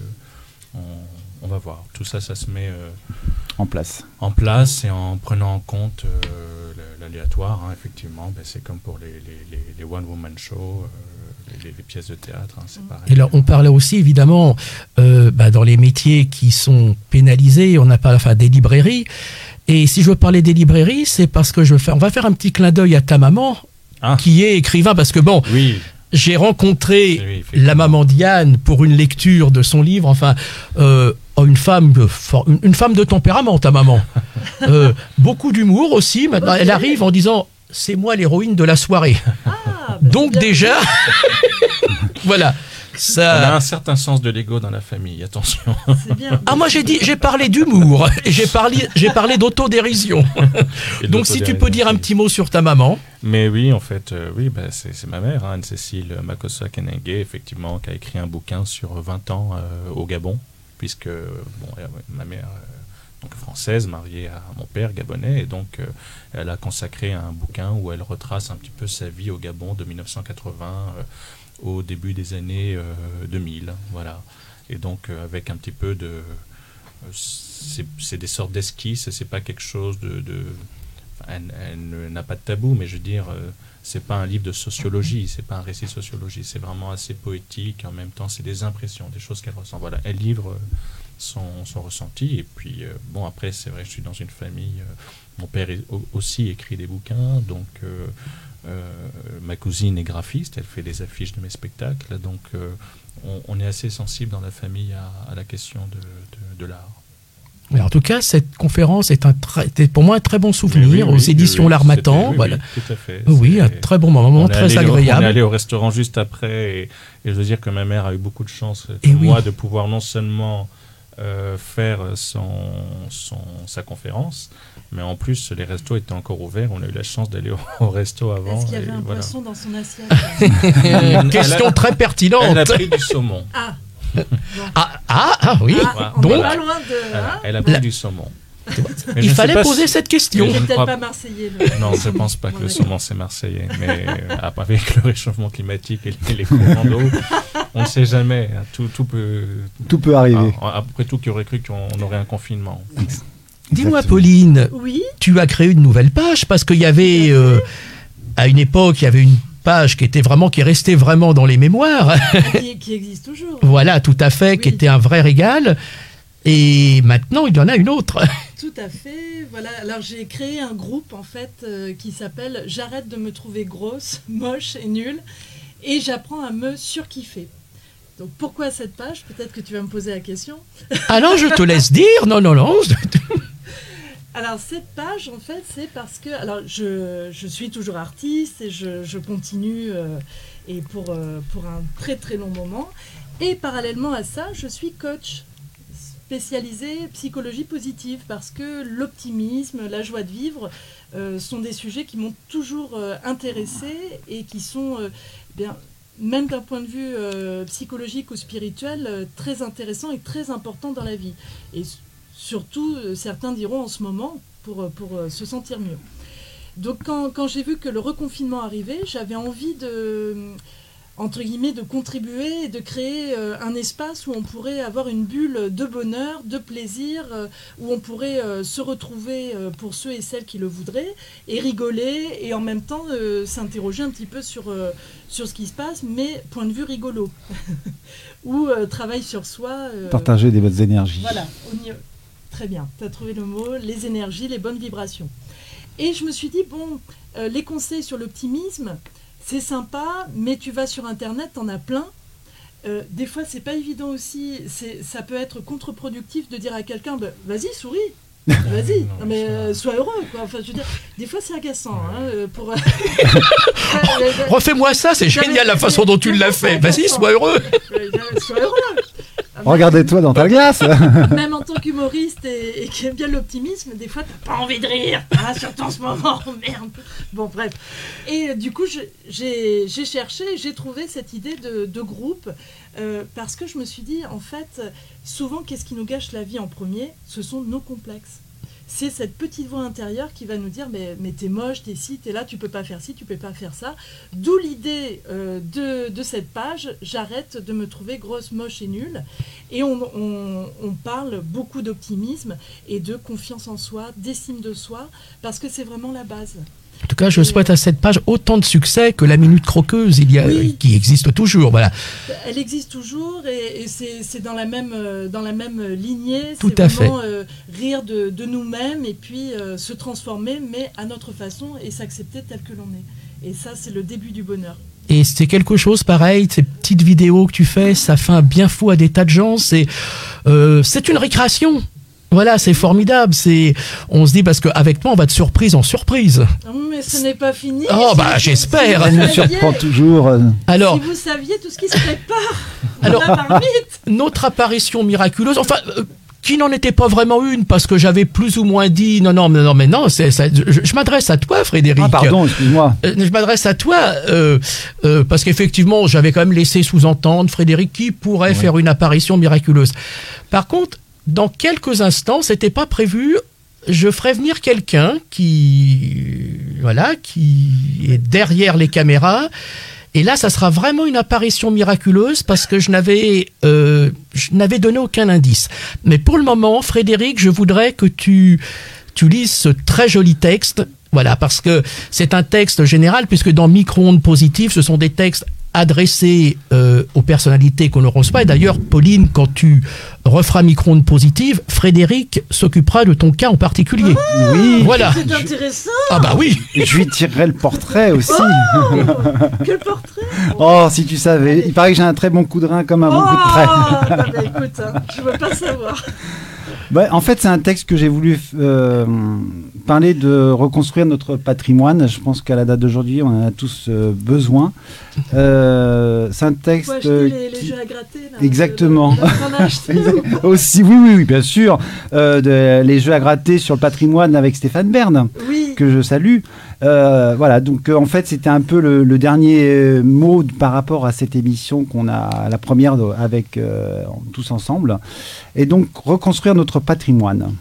on va voir. Tout ça, ça se met en place. Et en prenant en compte l'aléatoire, hein, effectivement. C'est comme pour les one-woman shows, les pièces de théâtre, hein, c'est pareil. Et là, on parlait aussi, évidemment, dans les métiers qui sont pénalisés, on a parlé des librairies. Et si je veux parler des librairies, c'est parce que on va faire un petit clin d'œil à ta maman, qui est écrivain, parce que oui. J'ai rencontré la maman Diane pour une lecture de son livre, une femme de tempérament, ta maman. Beaucoup d'humour aussi. Maintenant, elle arrive en disant « c'est moi l'héroïne de la soirée ». Donc déjà, voilà. Ça... On a un certain sens de l'ego dans la famille, attention. C'est bien. Moi j'ai parlé d'humour, et j'ai parlé d'autodérision. Donc si tu peux dire un petit mot sur ta maman. Mais oui, en fait, c'est ma mère, hein, Anne-Cécile Makosso Akenengue, effectivement, qui a écrit un bouquin sur 20 ans au Gabon, puisque ma mère, donc française, mariée à mon père gabonais, et donc elle a consacré un bouquin où elle retrace un petit peu sa vie au Gabon de 1980 au début des années 2000, voilà. Et donc avec un petit peu de... c'est des sortes d'esquisses, c'est pas quelque chose elle n'a pas de tabou, mais je veux dire, c'est pas un livre de sociologie, c'est pas un récit de sociologie, c'est vraiment assez poétique, en même temps c'est des impressions, des choses qu'elle ressent. Voilà, elle livre son ressenti, et puis après c'est vrai, je suis dans une famille, mon père aussi écrit des bouquins, donc ma cousine est graphiste, elle fait des affiches de mes spectacles, donc on est assez sensible dans la famille à la question de l'art. Mais en tout cas, cette conférence est pour moi un très bon souvenir aux éditions L'Harmattan. Voilà. Oui, tout à fait. Oui, un très bon moment, très agréable. On est allé au restaurant juste après, et je veux dire que ma mère a eu beaucoup de chance, moi, de pouvoir non seulement faire sa conférence, mais en plus les restos étaient encore ouverts. On a eu la chance d'aller au resto avant. Est-ce qu'il y avait un poisson dans son assiette? Question très pertinente. Elle a pris du saumon. Ah. Oui. On donc, est pas loin de... Elle a pris du saumon. Mais je Il ne sais fallait pas poser si- cette question. Mais Il je n'est peut-être crois- pas marseillais. Non, je ne pense pas que Bon, le d'accord. saumon c'est marseillais, mais avec le réchauffement climatique et les courants d'eau, on ne sait jamais. Tout peut. Tout peut arriver. Après tout, qui aurait cru qu'on aurait un confinement. Dis-moi, Exactement. Pauline, Oui, tu as créé une nouvelle page parce qu'il y avait, à une époque, il y avait une page qui est restée vraiment dans les mémoires. qui existe toujours. Voilà, tout à fait, qui Oui. était un vrai régal. Et maintenant, il y en a une autre. Tout à fait. Voilà. Alors j'ai créé un groupe en fait qui s'appelle J'arrête de me trouver grosse, moche et nulle et j'apprends à me surkiffer. Donc pourquoi cette page? Peut-être que tu vas me poser la question. Ah non, je te laisse dire. Non. Alors cette page en fait c'est parce que alors je suis toujours artiste et je continue et pour un très très long moment et parallèlement à ça je suis coach spécialisé psychologie positive parce que l'optimisme, la joie de vivre sont des sujets qui m'ont toujours intéressée et qui sont bien même d'un point de vue psychologique ou spirituel très intéressants et très importants dans la vie. Et surtout, certains diront en ce moment, pour se sentir mieux. Donc quand j'ai vu que le reconfinement arrivait, j'avais envie de, entre guillemets, de contribuer et de créer un espace où on pourrait avoir une bulle de bonheur, de plaisir, où on pourrait se retrouver pour ceux et celles qui le voudraient, et rigoler, et en même temps s'interroger un petit peu sur ce qui se passe, mais point de vue rigolo. Ou travail sur soi. Partager des bonnes énergies. Voilà, très bien, tu as trouvé le mot, les énergies, les bonnes vibrations. Et je me suis dit, bon, les conseils sur l'optimisme, c'est sympa, mais tu vas sur Internet, t'en as plein. Des fois, c'est pas évident aussi, ça peut être contre-productif de dire à quelqu'un, bah, vas-y, souris. Vas-y, Non, non, mais ça- sois heureux, quoi. Enfin, je veux dire, des fois c'est agaçant. Hein, pour... Refais-moi ça, c'est génial la façon dont tu l'as fait. Vas-y, sois heureux. Sois heureux. Regardez-toi dans ta glace. Même en tant qu'humoriste et qui aime bien l'optimisme, des fois t'as pas envie de rire. Ah, surtout en ce moment, merde. Bon, bref. Et du coup, j'ai cherché, j'ai trouvé cette idée de groupe parce que je me suis dit, en fait, souvent, qu'est-ce qui nous gâche la vie en premier? Ce sont nos complexes. C'est cette petite voix intérieure qui va nous dire mais t'es moche, t'es ci, t'es là, tu peux pas faire ci, tu peux pas faire ça. D'où l'idée de cette page, j'arrête de me trouver grosse, moche et nulle. Et on parle beaucoup d'optimisme et de confiance en soi, d'estime de soi, parce que c'est vraiment la base. En tout cas, je souhaite à cette page autant de succès que la Minute Croqueuse Oui. qui existe toujours. Voilà. Elle existe toujours et c'est dans la même lignée. Tout c'est à vraiment rire de nous-mêmes et puis se transformer, mais à notre façon et s'accepter tel que l'on est. Et ça, c'est le début du bonheur. Et c'est quelque chose pareil, ces petites vidéos que tu fais, ça fait un bien fou à des tas de gens. C'est une récréation. Voilà, c'est formidable. On se dit parce qu'avec toi, on va de surprise en surprise. Mais ce n'est pas fini. Oh, Si bah, vous- j'espère. si Elle vous nous saviez- surprend toujours. Alors, Si vous saviez tout ce qui se prépare Alors- dans la marmite. notre apparition miraculeuse, enfin, qui n'en était pas vraiment une, parce que j'avais plus ou moins dit non, je m'adresse à toi, Frédéric. Ah, pardon, excuse-moi. Je m'adresse à toi parce qu'effectivement, j'avais quand même laissé sous-entendre Frédéric qui pourrait faire une apparition miraculeuse. Par contre, dans quelques instants, c'était pas prévu. Je ferai venir quelqu'un qui est derrière les caméras. Et là, ça sera vraiment une apparition miraculeuse parce que je n'avais donné aucun indice. Mais pour le moment, Frédéric, je voudrais que tu lises ce très joli texte. Voilà, parce que c'est un texte général, puisque dans Micro-ondes positives, ce sont des textes adressés aux personnalités qu'on reçoit. Et d'ailleurs, Pauline, quand tu referas Micro-ondes positives, Frédéric s'occupera de ton cas en particulier. Oui. Voilà. C'est intéressant. Ah bah oui. Et je lui tirerai le portrait aussi. Quel portrait. Oh, si tu savais. Il paraît que j'ai un très bon coup de rein comme un bon coup de trait. Bah, écoute, hein, je veux pas savoir. Ouais, en fait, c'est un texte que j'ai voulu parler de reconstruire notre patrimoine. Je pense qu'à la date d'aujourd'hui, on en a tous besoin. C'est un texte Faut acheter les qui- jeux à gratter. Là, Exactement. On a acheté. aussi, oui, bien sûr, les jeux à gratter sur le patrimoine avec Stéphane Bern, Oui. que je salue. Voilà, donc en fait, c'était un peu le dernier mot par rapport à cette émission qu'on a, la première avec tous ensemble. Et donc, reconstruire notre patrimoine.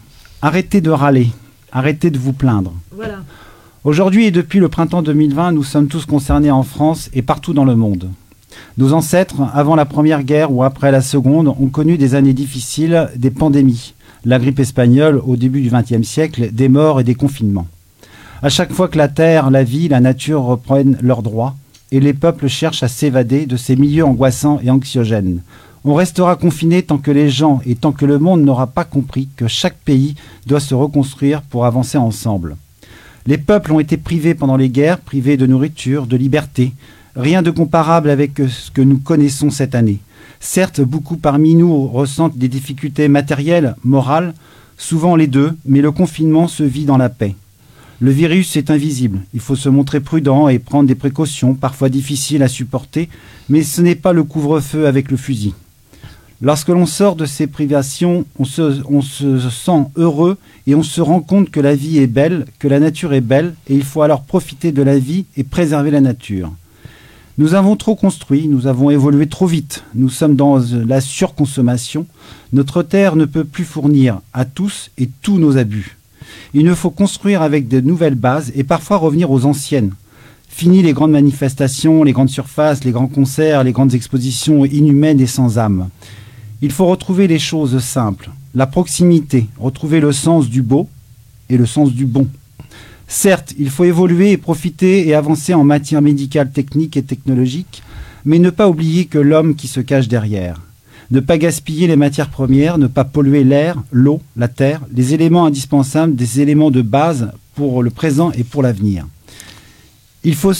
arrêtez de râler, arrêtez de vous plaindre. Voilà. Aujourd'hui et depuis le printemps 2020, nous sommes tous concernés en France et partout dans le monde. Nos ancêtres, avant la Première Guerre ou après la Seconde, ont connu des années difficiles, des pandémies, la grippe espagnole au début du XXe siècle, des morts et des confinements. À chaque fois que la terre, la vie, la nature reprennent leurs droits et les peuples cherchent à s'évader de ces milieux angoissants et anxiogènes, on restera confiné tant que les gens et tant que le monde n'aura pas compris que chaque pays doit se reconstruire pour avancer ensemble. Les peuples ont été privés pendant les guerres, privés de nourriture, de liberté. Rien de comparable avec ce que nous connaissons cette année. Certes, beaucoup parmi nous ressentent des difficultés matérielles, morales, souvent les deux, mais le confinement se vit dans la paix. Le virus est invisible. Il faut se montrer prudent et prendre des précautions, parfois difficiles à supporter, mais ce n'est pas le couvre-feu avec le fusil. Lorsque l'on sort de ces privations, on se sent heureux et on se rend compte que la vie est belle, que la nature est belle, et il faut alors profiter de la vie et préserver la nature. Nous avons trop construit, nous avons évolué trop vite, nous sommes dans la surconsommation. Notre terre ne peut plus fournir à tous et tous nos abus. Il nous faut construire avec de nouvelles bases et parfois revenir aux anciennes. Fini les grandes manifestations, les grandes surfaces, les grands concerts, les grandes expositions inhumaines et sans âme. Il faut retrouver les choses simples, la proximité, retrouver le sens du beau et le sens du bon. Certes, il faut évoluer et profiter et avancer en matière médicale, technique et technologique, mais ne pas oublier que l'homme qui se cache derrière. Ne pas gaspiller les matières premières, ne pas polluer l'air, l'eau, la terre, les éléments indispensables, des éléments de base pour le présent et pour l'avenir. Il faut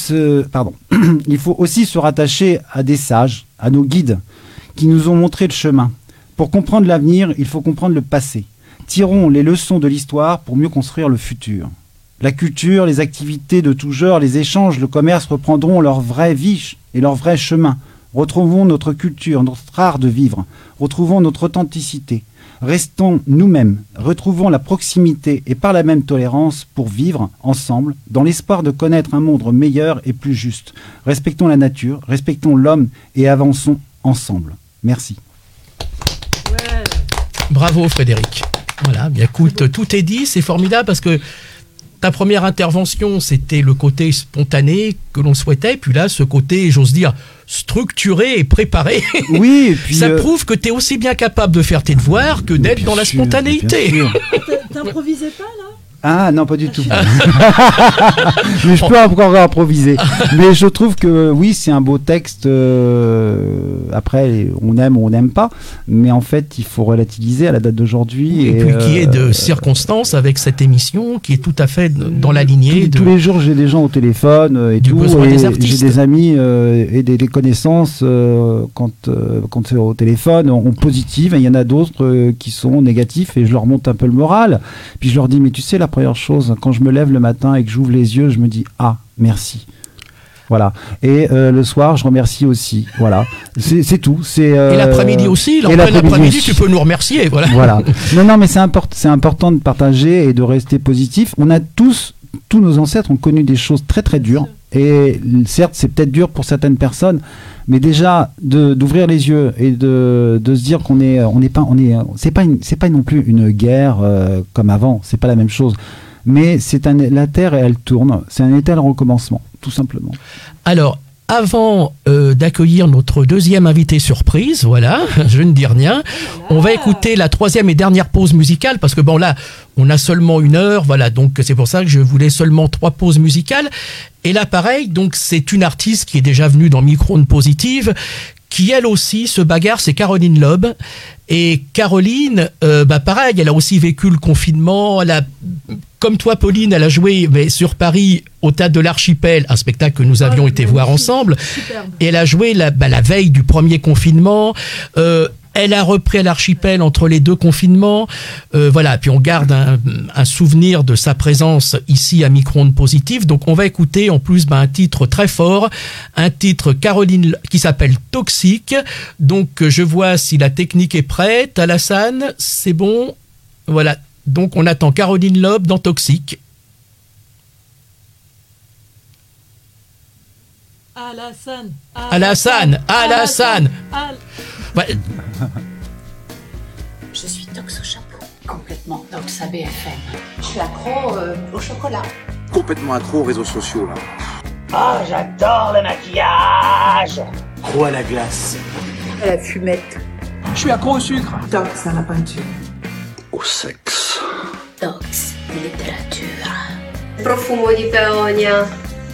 aussi se rattacher à des sages, à nos guides, qui nous ont montré le chemin. Pour comprendre l'avenir, il faut comprendre le passé. Tirons les leçons de l'histoire pour mieux construire le futur. La culture, les activités de tout genre, les échanges, le commerce reprendront leur vraie vie et leur vrai chemin. Retrouvons notre culture, notre art de vivre. Retrouvons notre authenticité. Restons nous-mêmes. Retrouvons la proximité et par la même tolérance pour vivre ensemble dans l'espoir de connaître un monde meilleur et plus juste. Respectons la nature, respectons l'homme et avançons ensemble. Merci. Ouais. Bravo Frédéric. Voilà, bien écoute, tout est dit, c'est formidable parce que ta première intervention, c'était le côté spontané que l'on souhaitait, puis là, ce côté, j'ose dire, structuré et préparé. Oui, et puis ça prouve que tu es aussi bien capable de faire tes devoirs que d'être dans la spontanéité. T'improvisais pas, là ? Ah non, pas du tout. Mais je peux encore improviser. Mais je trouve que oui, c'est un beau texte. Après, on aime ou on n'aime pas. Mais en fait, il faut relativiser à la date d'aujourd'hui. Et puis qui est de circonstance avec cette émission, qui est tout à fait dans la lignée. Tous les jours, j'ai des gens au téléphone et du tout. besoin Et des artistes. j'ai des amis et des connaissances quand c'est au téléphone, on positive. Et il y en a d'autres qui sont négatifs et je leur monte un peu le moral. Puis je leur dis, mais tu sais, la première chose, quand je me lève le matin et que j'ouvre les yeux, je me dis ah merci. Voilà. Et le soir, je remercie aussi. Voilà. C'est tout. Et l'après-midi aussi. L'après-midi, tu peux nous remercier. Voilà. Voilà. Non, mais c'est important de partager et de rester positif. On a tous nos ancêtres ont connu des choses très très dures. Et certes, c'est peut-être dur pour certaines personnes, mais déjà d'ouvrir les yeux et de se dire c'est pas non plus une guerre comme avant. C'est pas la même chose. Mais la Terre, elle tourne. C'est un éternel recommencement, tout simplement. Alors, avant d'accueillir notre deuxième invité surprise, voilà, je ne dis rien, on va écouter la troisième et dernière pause musicale, parce que bon là, on a seulement 1 heure, voilà, donc c'est pour ça que je voulais seulement 3 pauses musicales. Et là, pareil, donc c'est une artiste qui est déjà venue dans Micro-ondes Positive, qui elle aussi se bagarre, c'est Caroline Loeb. Et Caroline, pareil, elle a aussi vécu le confinement. Comme toi, Pauline, elle a joué sur Paris au Théâtre de l'Archipel, un spectacle que nous avions été voir ensemble. Superbe. Et elle a joué la veille du premier confinement. Elle a repris à l'Archipel entre les 2 confinements. Voilà, puis on garde un souvenir de sa présence ici à Micro-ondes Positive. Donc on va écouter en plus un titre très fort, un titre Caroline qui s'appelle Toxique. Donc je vois si la technique est prête. Alassane, c'est bon. Voilà, donc on attend Caroline Loeb dans Toxique. Alassane. Ouais. Je suis tox au chapeau. Complètement Tox à BFM. Je suis accro au chocolat. Complètement accro aux réseaux sociaux, là. Ah, j'adore le maquillage. Accro à la glace. À la fumette. Je suis accro au sucre. Tox à la peinture. Au sexe. Tox littérature. Profumo di peonia.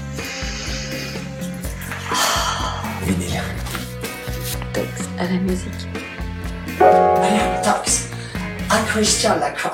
Vinyle. Tox à la musique. Madame Tox à Christian Lacroix.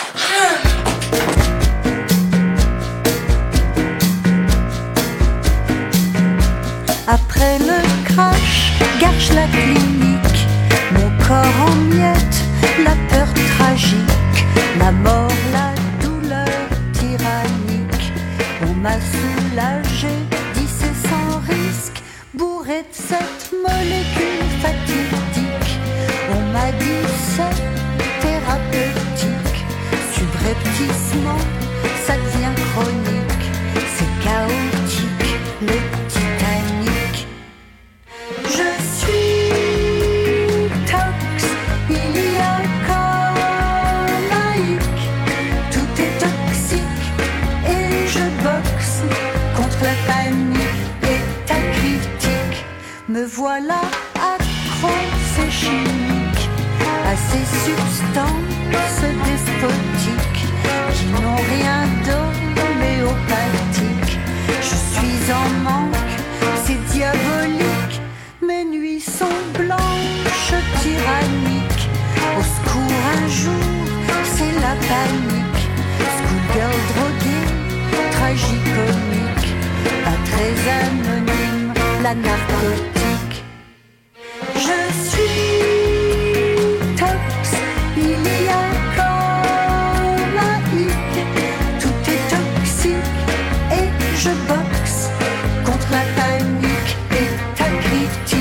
Après le crash, gâche la clinique, mon corps en miettes, la peur tragique, la mort, la douleur tyrannique. On m'a soulagé, dit c'est sans risque, bourré de cette molécule fatidique. On m'a dit c'est thérapeutique, subrepticement, ça devient chronique, c'est chaotique, le Titanic. Je suis tox, il y a colaïque, tout est toxique et je boxe contre la panique et ta critique. Me voilà accro, c'est chimique, à ces substances despotiques qui n'ont rien d'homéopathique. Je suis en manque, c'est diabolique, mes nuits sont blanches, tyranniques. Au secours un jour, c'est la panique. Schoolgirl droguée, tragicomique, pas très anonyme, la narcotique. Je suis tox, il y a colaïque, tout est toxique et je boxe contre la panique et ta critique.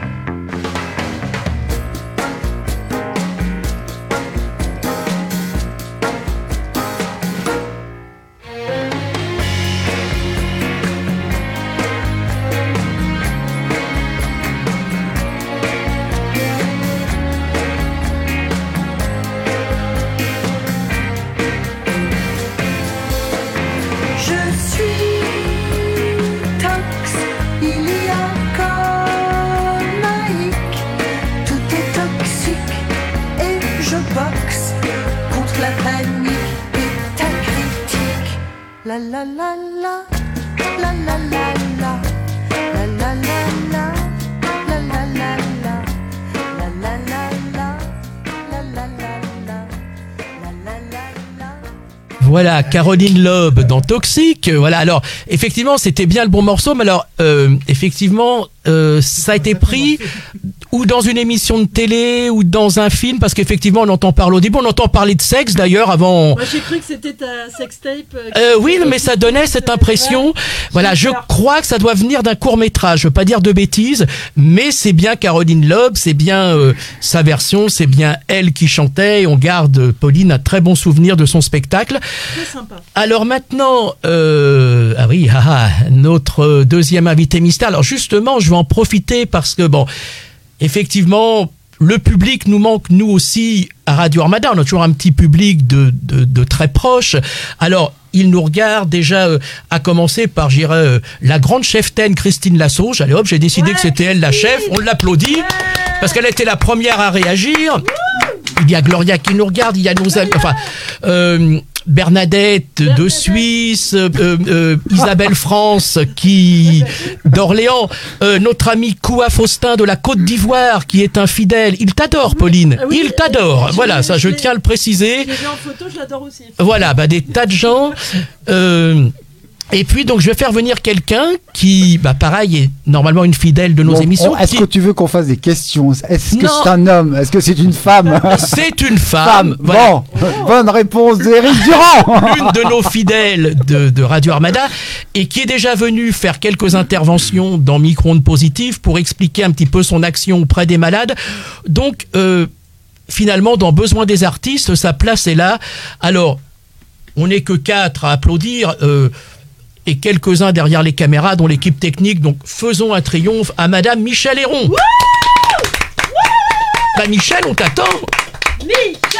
Je suis tox, il y a colaïque, tout est toxique et je boxe contre la panique et ta critique. La la la la, la la la la, la la la la, la la la la, la la la la, la la la la, la la la la. Voilà, Caroline Loeb dans Toxique. Voilà, alors, effectivement, c'était bien le bon morceau, mais alors, effectivement, ça a été pris ou dans une émission de télé ou dans un film, parce qu'effectivement, on entend parler au début, on entend parler de sexe, d'ailleurs, avant... Moi, j'ai cru que c'était ta sextape. Oui, mais ça donnait cette impression. Voilà, je crois que ça doit venir d'un court-métrage. Je veux pas dire de bêtises, mais c'est bien Caroline Loeb, c'est bien sa version, c'est bien elle qui chantait. Et on garde, Pauline, un très bon souvenir de son spectacle. Très sympa. Alors maintenant, notre deuxième invité mystère. Alors justement, je vais en profiter parce que, bon, effectivement, le public nous manque, nous aussi, à Radio Armada. On a toujours un petit public de très proche. Alors, il nous regarde déjà, à commencer par, je dirais, la grande cheftaine Christine Lassauge. Allez hop, j'ai décidé que c'était elle la chef. On l'applaudit parce qu'elle était la première à réagir. Il y a Gloria qui nous regarde, il y a nos amis, enfin, Bernadette de Suisse, Isabelle France d'Orléans, notre ami Koua Faustin de la Côte d'Ivoire qui est un fidèle. Il t'adore, Pauline. Oui, il t'adore. Voilà, ça je tiens à le préciser. Je l'ai vu en photo, je l'adore aussi. Voilà, des tas de gens. Et puis donc je vais faire venir quelqu'un qui, pareil, est normalement une fidèle de nos émissions. Est-ce que tu veux qu'on fasse des questions? Est-ce que c'est un homme? Est-ce que c'est une femme? C'est une femme. Voilà. Bon, bonne réponse d'Éric Durand. Une de nos fidèles de Radio Armada et qui est déjà venue faire quelques interventions dans Micro-ondes positives pour expliquer un petit peu son action auprès des malades. Donc finalement, dans Besoin des artistes, sa place est là. Alors, on n'est que 4 à applaudir. Et quelques-uns derrière les caméras, dont l'équipe technique. Donc, faisons un triomphe à Madame Michèle Héron. Michèle, on t'attend. Michèle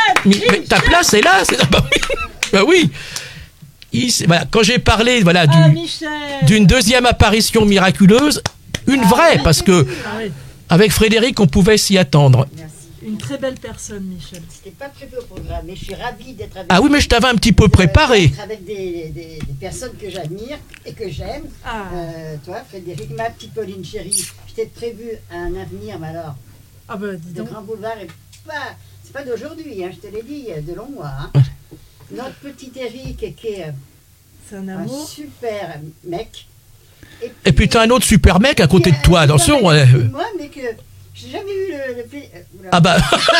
Mais ta place est là. Bah oui. Voilà, quand j'ai parlé d'une deuxième apparition miraculeuse, une vraie, parce que avec Frédéric, on pouvait s'y attendre. Merci. Une très belle personne, Michel. C'était pas prévu au programme, mais je suis ravie d'être avec. Ah oui, mais je t'avais un petit peu préparé. Avec des personnes que j'admire et que j'aime. Toi, Frédéric, ma petite Pauline chérie, je t'ai prévu un avenir, mais alors. Ah bah, dis donc. Le Grand Boulevard c'est pas d'aujourd'hui, hein, je te l'ai dit, de longs mois. Hein. Notre petit Eric qui est un amour. Super mec. Et puis t'as un autre super mec à côté de toi, attention. Moi, mais que j'ai jamais eu le plaisir. Ah bah.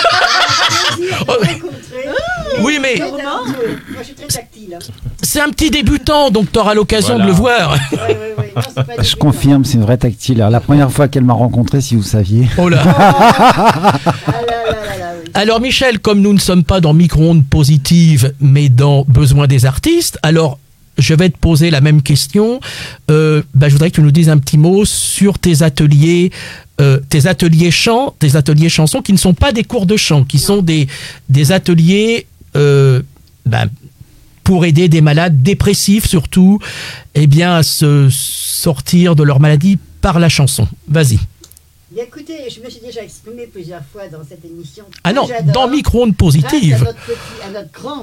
Oui, mais. Moi, je suis très tactile. C'est un petit débutant, donc t'auras l'occasion de le voir. Je confirme, c'est une vraie tactile. Alors, la première fois qu'elle m'a rencontré, si vous saviez. Oh là. Alors Michel, comme nous ne sommes pas dans micro-ondes positives, mais dans besoin des artistes, alors je vais te poser la même question. Je voudrais que tu nous dises un petit mot sur tes ateliers chant, tes ateliers chansons, qui ne sont pas des cours de chant, qui sont des ateliers pour aider des malades dépressifs surtout, à se sortir de leur maladie par la chanson. Vas-y. Bien, écoutez, je me suis déjà exprimé plusieurs fois dans cette émission. Ah non, dans micro-ondes positives. À notre grand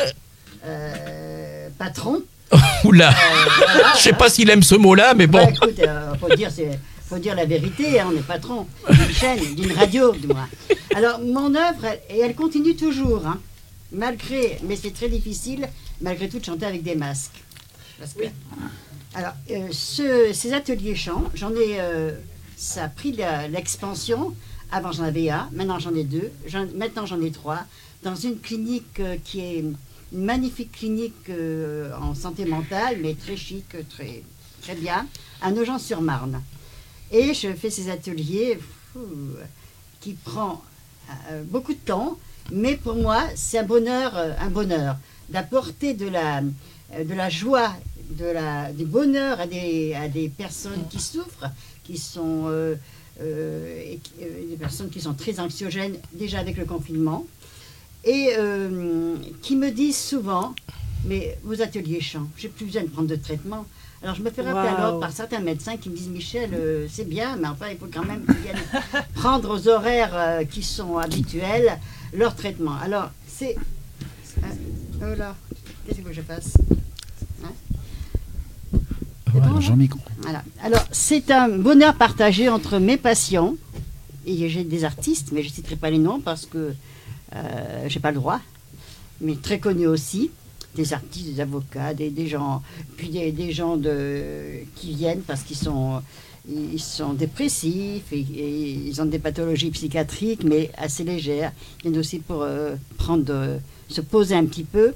patron. Oula, voilà, je sais pas s'il aime ce mot-là, mais bon. Écoute, faut dire la vérité, hein, on est patron d'une chaîne, d'une radio, du moins. Alors, mon œuvre, elle continue toujours, hein, mais c'est très difficile, malgré tout, de chanter avec des masques. Parce que, alors, ces ateliers chant, ça a pris l'expansion. Avant, j'en avais un, maintenant j'en ai deux, maintenant j'en ai trois, dans une clinique qui est une magnifique clinique en santé mentale, mais très chic, très, très bien, à Nogent-sur-Marne. Et je fais ces ateliers qui prend beaucoup de temps, mais pour moi, c'est un bonheur d'apporter de la joie, du bonheur à des personnes qui souffrent, qui sont des personnes qui sont très anxiogènes déjà avec le confinement, et qui me disent souvent, mais vos ateliers chant, j'ai plus besoin de prendre de traitement. Alors je me fais rappeler alors par certains médecins qui me disent, Michel, c'est bien, mais enfin il faut quand même qu'ils viennent prendre aux horaires qui sont habituels leur traitement. Alors c'est... oh là, qu'est-ce que je fasse? Jean-Micro. Voilà. Alors, c'est un bonheur partagé entre mes patients, et j'ai des artistes, mais je ne citerai pas les noms parce que je n'ai pas le droit, mais très connus aussi, des artistes, des avocats, des gens, puis des gens qui viennent parce qu'ils sont dépressifs, et ils ont des pathologies psychiatriques, mais assez légères. Ils viennent aussi pour se poser un petit peu.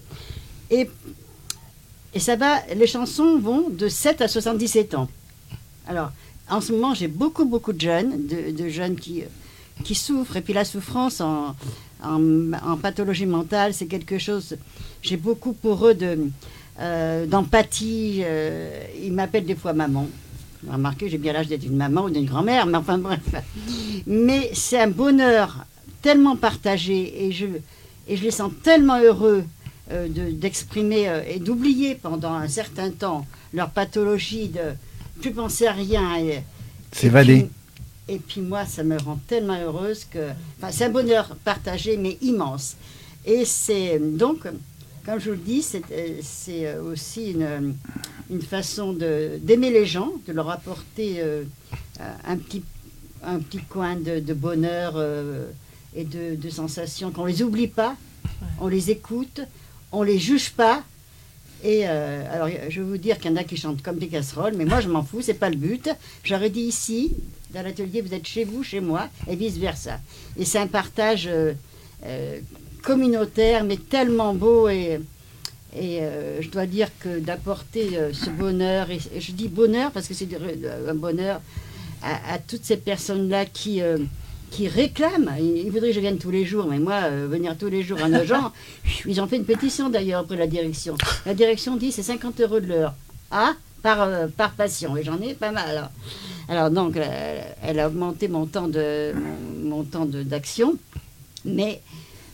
Et ça va, les chansons vont de 7 à 77 ans. Alors, en ce moment, j'ai beaucoup de jeunes, de jeunes qui souffrent. Et puis la souffrance en pathologie mentale, c'est quelque chose... J'ai beaucoup pour eux d'empathie. Ils m'appellent des fois maman. Remarquez, j'ai bien l'âge d'être une maman ou d'une grand-mère, mais enfin bref. Mais c'est un bonheur tellement partagé, et je les sens tellement heureux d'exprimer et d'oublier pendant un certain temps leur pathologie, de plus penser à rien. S'évader. Et puis moi, ça me rend tellement heureuse que... Enfin, c'est un bonheur partagé, mais immense. Et c'est donc, comme je vous le dis, c'est aussi une façon d'aimer les gens, de leur apporter un petit coin de bonheur et de sensations, qu'on ne les oublie pas, on les écoute, on les juge pas. Et alors, je vais vous dire qu'il y en a qui chantent comme des casseroles, mais moi je m'en fous, c'est pas le but. J'aurais dit ici, dans l'atelier, vous êtes chez vous, chez moi, et vice versa. Et c'est un partage communautaire, mais tellement beau, et je dois dire que d'apporter ce bonheur, et je dis bonheur parce que c'est un bonheur à toutes ces personnes-là qui réclament. Ils voudraient que je vienne tous les jours, mais moi, venir tous les jours à Nogent, ils ont fait une pétition d'ailleurs auprès de la direction. La direction dit c'est 50 € de l'heure. Ah, par patient, et j'en ai pas mal. Alors donc, elle a augmenté mon temps d'action, mais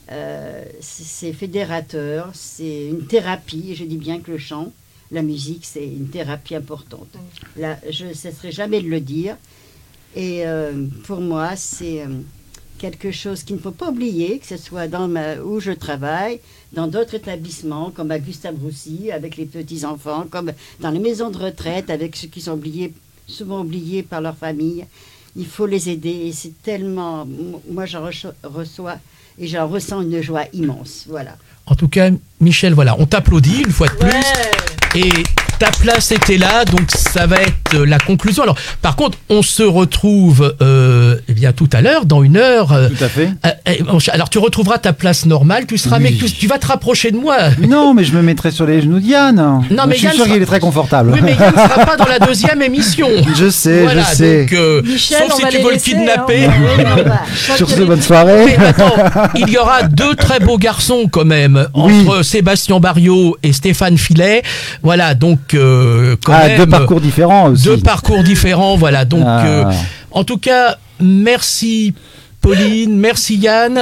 c'est fédérateur, c'est une thérapie, et je dis bien que le chant, la musique, c'est une thérapie importante. Là, je ne cesserai jamais de le dire. Et pour moi, c'est quelque chose qu'il ne faut pas oublier, que ce soit où je travaille, dans d'autres établissements, comme à Gustave Roussy, avec les petits-enfants, comme dans les maisons de retraite, avec ceux qui sont souvent oubliés par leur famille. Il faut les aider, et c'est tellement... Moi, j'en reçois, et j'en ressens une joie immense, voilà. En tout cas, Michel, voilà, on t'applaudit une fois de plus. Et ta place était là, donc ça va être la conclusion. Alors, par contre, on se retrouve eh bien tout à l'heure, dans 1 heure. Tout à fait. Alors, tu retrouveras ta place normale. Tu seras, mais tu vas te rapprocher de moi. Non, mais je me mettrai sur les genoux de Yann. Non, mais je suis sûr qu'il est très confortable. Oui, mais Yann ne sera pas dans la 2e émission. Je sais, voilà, je sais. Donc, Michel, sauf si tu veux le kidnapper. Sur ce, bonne soirée. Oui, attends, il y aura 2 très beaux garçons quand même, entre Sébastien Barriot et Stéphane Filet. Voilà, donc quand même, 2 parcours différents aussi. 2 parcours différents, voilà. Donc, en tout cas, merci Pauline, merci Yann.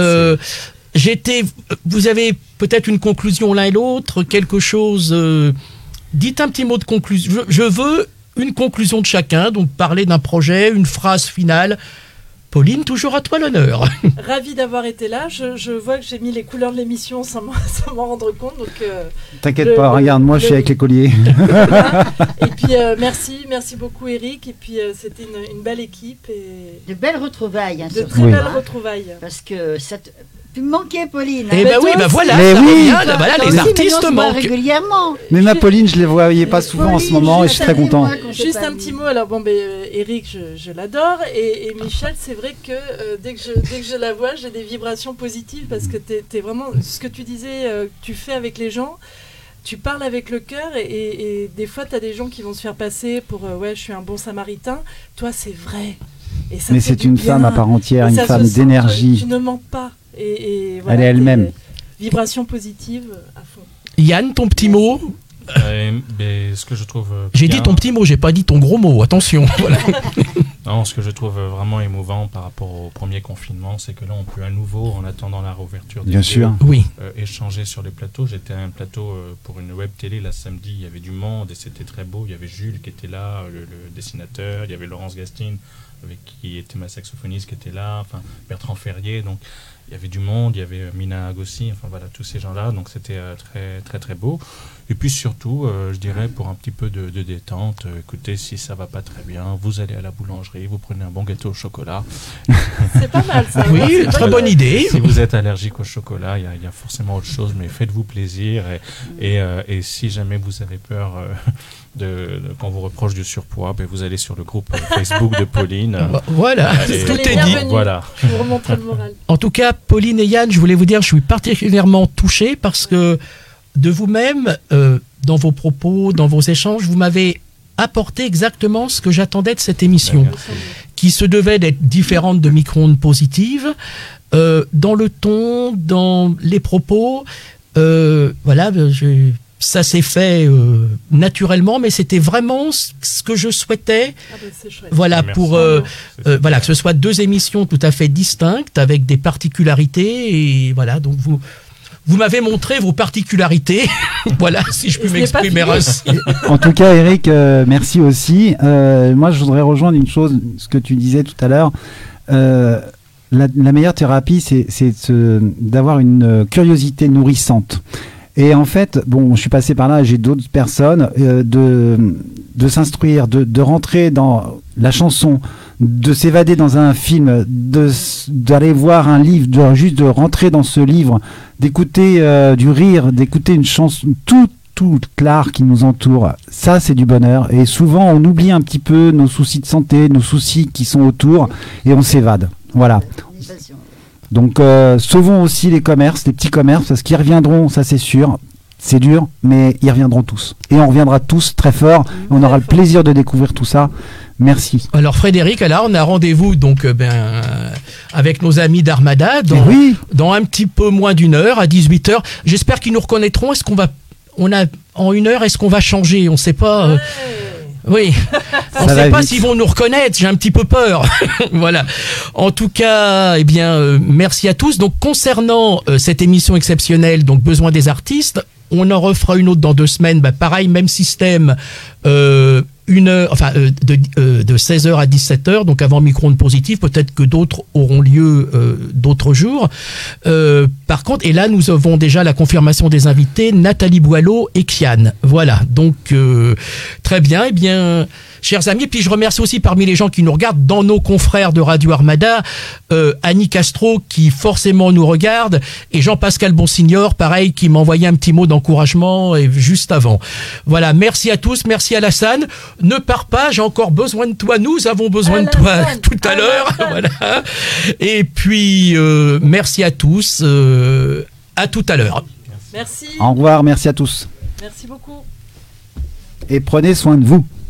Vous avez peut-être une conclusion l'un et l'autre, quelque chose. Dites un petit mot de conclusion. Je veux une conclusion de chacun, donc parler d'un projet, une phrase finale. Pauline, toujours à toi l'honneur. Ravie d'avoir été là. Je vois que j'ai mis les couleurs de l'émission sans m'en rendre compte. T'inquiète pas, regarde, moi je suis avec les colliers. Et puis merci beaucoup Eric. Et puis c'était une belle équipe. Et... De belles retrouvailles. Hein, de très belles retrouvailles. Parce que tu me manquais, Pauline. Eh ben oui, voilà, mais oui. Voilà, les artistes manquent régulièrement. Mais ma Pauline, je ne les voyais pas souvent en ce moment et je suis très content. Juste un petit mot. Alors Eric, je l'adore, et Michel, c'est vrai que dès que je la vois, j'ai des vibrations positives parce que t'es vraiment ce que tu disais, tu fais avec les gens. Tu parles avec le cœur et des fois, tu as des gens qui vont se faire passer pour je suis un bon samaritain. Toi, c'est vrai. Et ça mais c'est une femme à part entière, une femme d'énergie. Tu ne mens pas. Et voilà, elle est elle-même. Vibration positive à fond. Yann, ton petit mot. Ce que je trouve j'ai dit ton petit mot, j'ai pas dit ton gros mot, attention. Voilà. Non, ce que je trouve vraiment émouvant par rapport au premier confinement, c'est que là on peut à nouveau, en attendant la réouverture des échanger sur les plateaux. J'étais à un plateau pour une web télé la samedi, il y avait du monde et c'était très beau. Il y avait Jules qui était là, le dessinateur, il y avait Laurence Gastine qui était ma saxophoniste qui était là, enfin Bertrand Ferrier, donc il y avait du monde, il y avait Mina Agossi, enfin voilà, tous ces gens-là, donc c'était très très très beau. Et puis surtout, je dirais, pour un petit peu de détente, écoutez, si ça va pas très bien, vous allez à la boulangerie, vous prenez un bon gâteau au chocolat. C'est pas mal ça. Oui, très bonne idée. Si vous êtes allergique au chocolat, il y a forcément autre chose, mais faites-vous plaisir. Et si jamais vous avez peur qu'on vous reproche du surpoids, vous allez sur le groupe Facebook de Pauline. Voilà, tout est dit. Voilà. Je vous remontre le moral. En tout cas, Pauline et Yann, je voulais vous dire, je suis particulièrement touché parce que de vous-même, dans vos propos, dans vos échanges, vous m'avez apporté exactement ce que j'attendais de cette émission, qui se devait d'être différente de Micro-ondes positives, dans le ton, dans les propos. Voilà, ça s'est fait naturellement, mais c'était vraiment ce que je souhaitais. Voilà, pour voilà, que ce soit 2 émissions tout à fait distinctes, avec des particularités, et voilà, donc vous m'avez montré vos particularités, voilà, si je puis m'exprimer ainsi. En tout cas, Eric, merci aussi. Moi, je voudrais rejoindre une chose, ce que tu disais tout à l'heure. La meilleure thérapie, c'est d'avoir une curiosité nourrissante. Et en fait, bon, je suis passé par là, j'ai d'autres personnes, de s'instruire, de rentrer dans la chanson, de s'évader dans un film, d'aller voir un livre, juste de rentrer dans ce livre, d'écouter du rire, d'écouter une chanson, tout l'art qui nous entoure. Ça, c'est du bonheur. Et souvent, on oublie un petit peu nos soucis de santé, nos soucis qui sont autour, et on s'évade. Voilà. Donc, sauvons aussi les commerces, les petits commerces, parce qu'ils reviendront, ça c'est sûr. C'est dur, mais ils reviendront tous. Et on reviendra tous très fort. On aura le plaisir de découvrir tout ça. Merci. Alors Frédéric, là, on a rendez-vous donc avec nos amis d'Armada dans un petit peu moins d'1 heure, à 18h. J'espère qu'ils nous reconnaîtront. En 1 heure, est-ce qu'on va changer? On ne sait pas. Oui, on ne sait pas s'ils vont nous reconnaître, j'ai un petit peu peur. Voilà. En tout cas, eh bien, merci à tous. Donc, concernant cette émission exceptionnelle, donc Besoin des artistes, on en refera une autre dans 2 semaines. Bah, pareil, même système, de 16h à 17h, donc avant micro-ondes positives. Peut-être que d'autres auront lieu d'autres jours. Par contre, et là, nous avons déjà la confirmation des invités, Nathalie Boileau et Kian. Voilà, donc très bien. Eh bien, chers amis, puis je remercie aussi parmi les gens qui nous regardent, dans nos confrères de Radio Armada, Annie Castro qui forcément nous regarde, et Jean-Pascal Bonsignor, pareil, qui m'envoyait un petit mot d'encouragement juste avant. Voilà, merci à tous, merci à Alassane. Ne pars pas, j'ai encore besoin de toi, nous avons besoin de toi tout à l'heure. Voilà. Et puis, merci à tous, à tout à l'heure. Merci. Au revoir, merci à tous. Merci beaucoup. Et prenez soin de vous.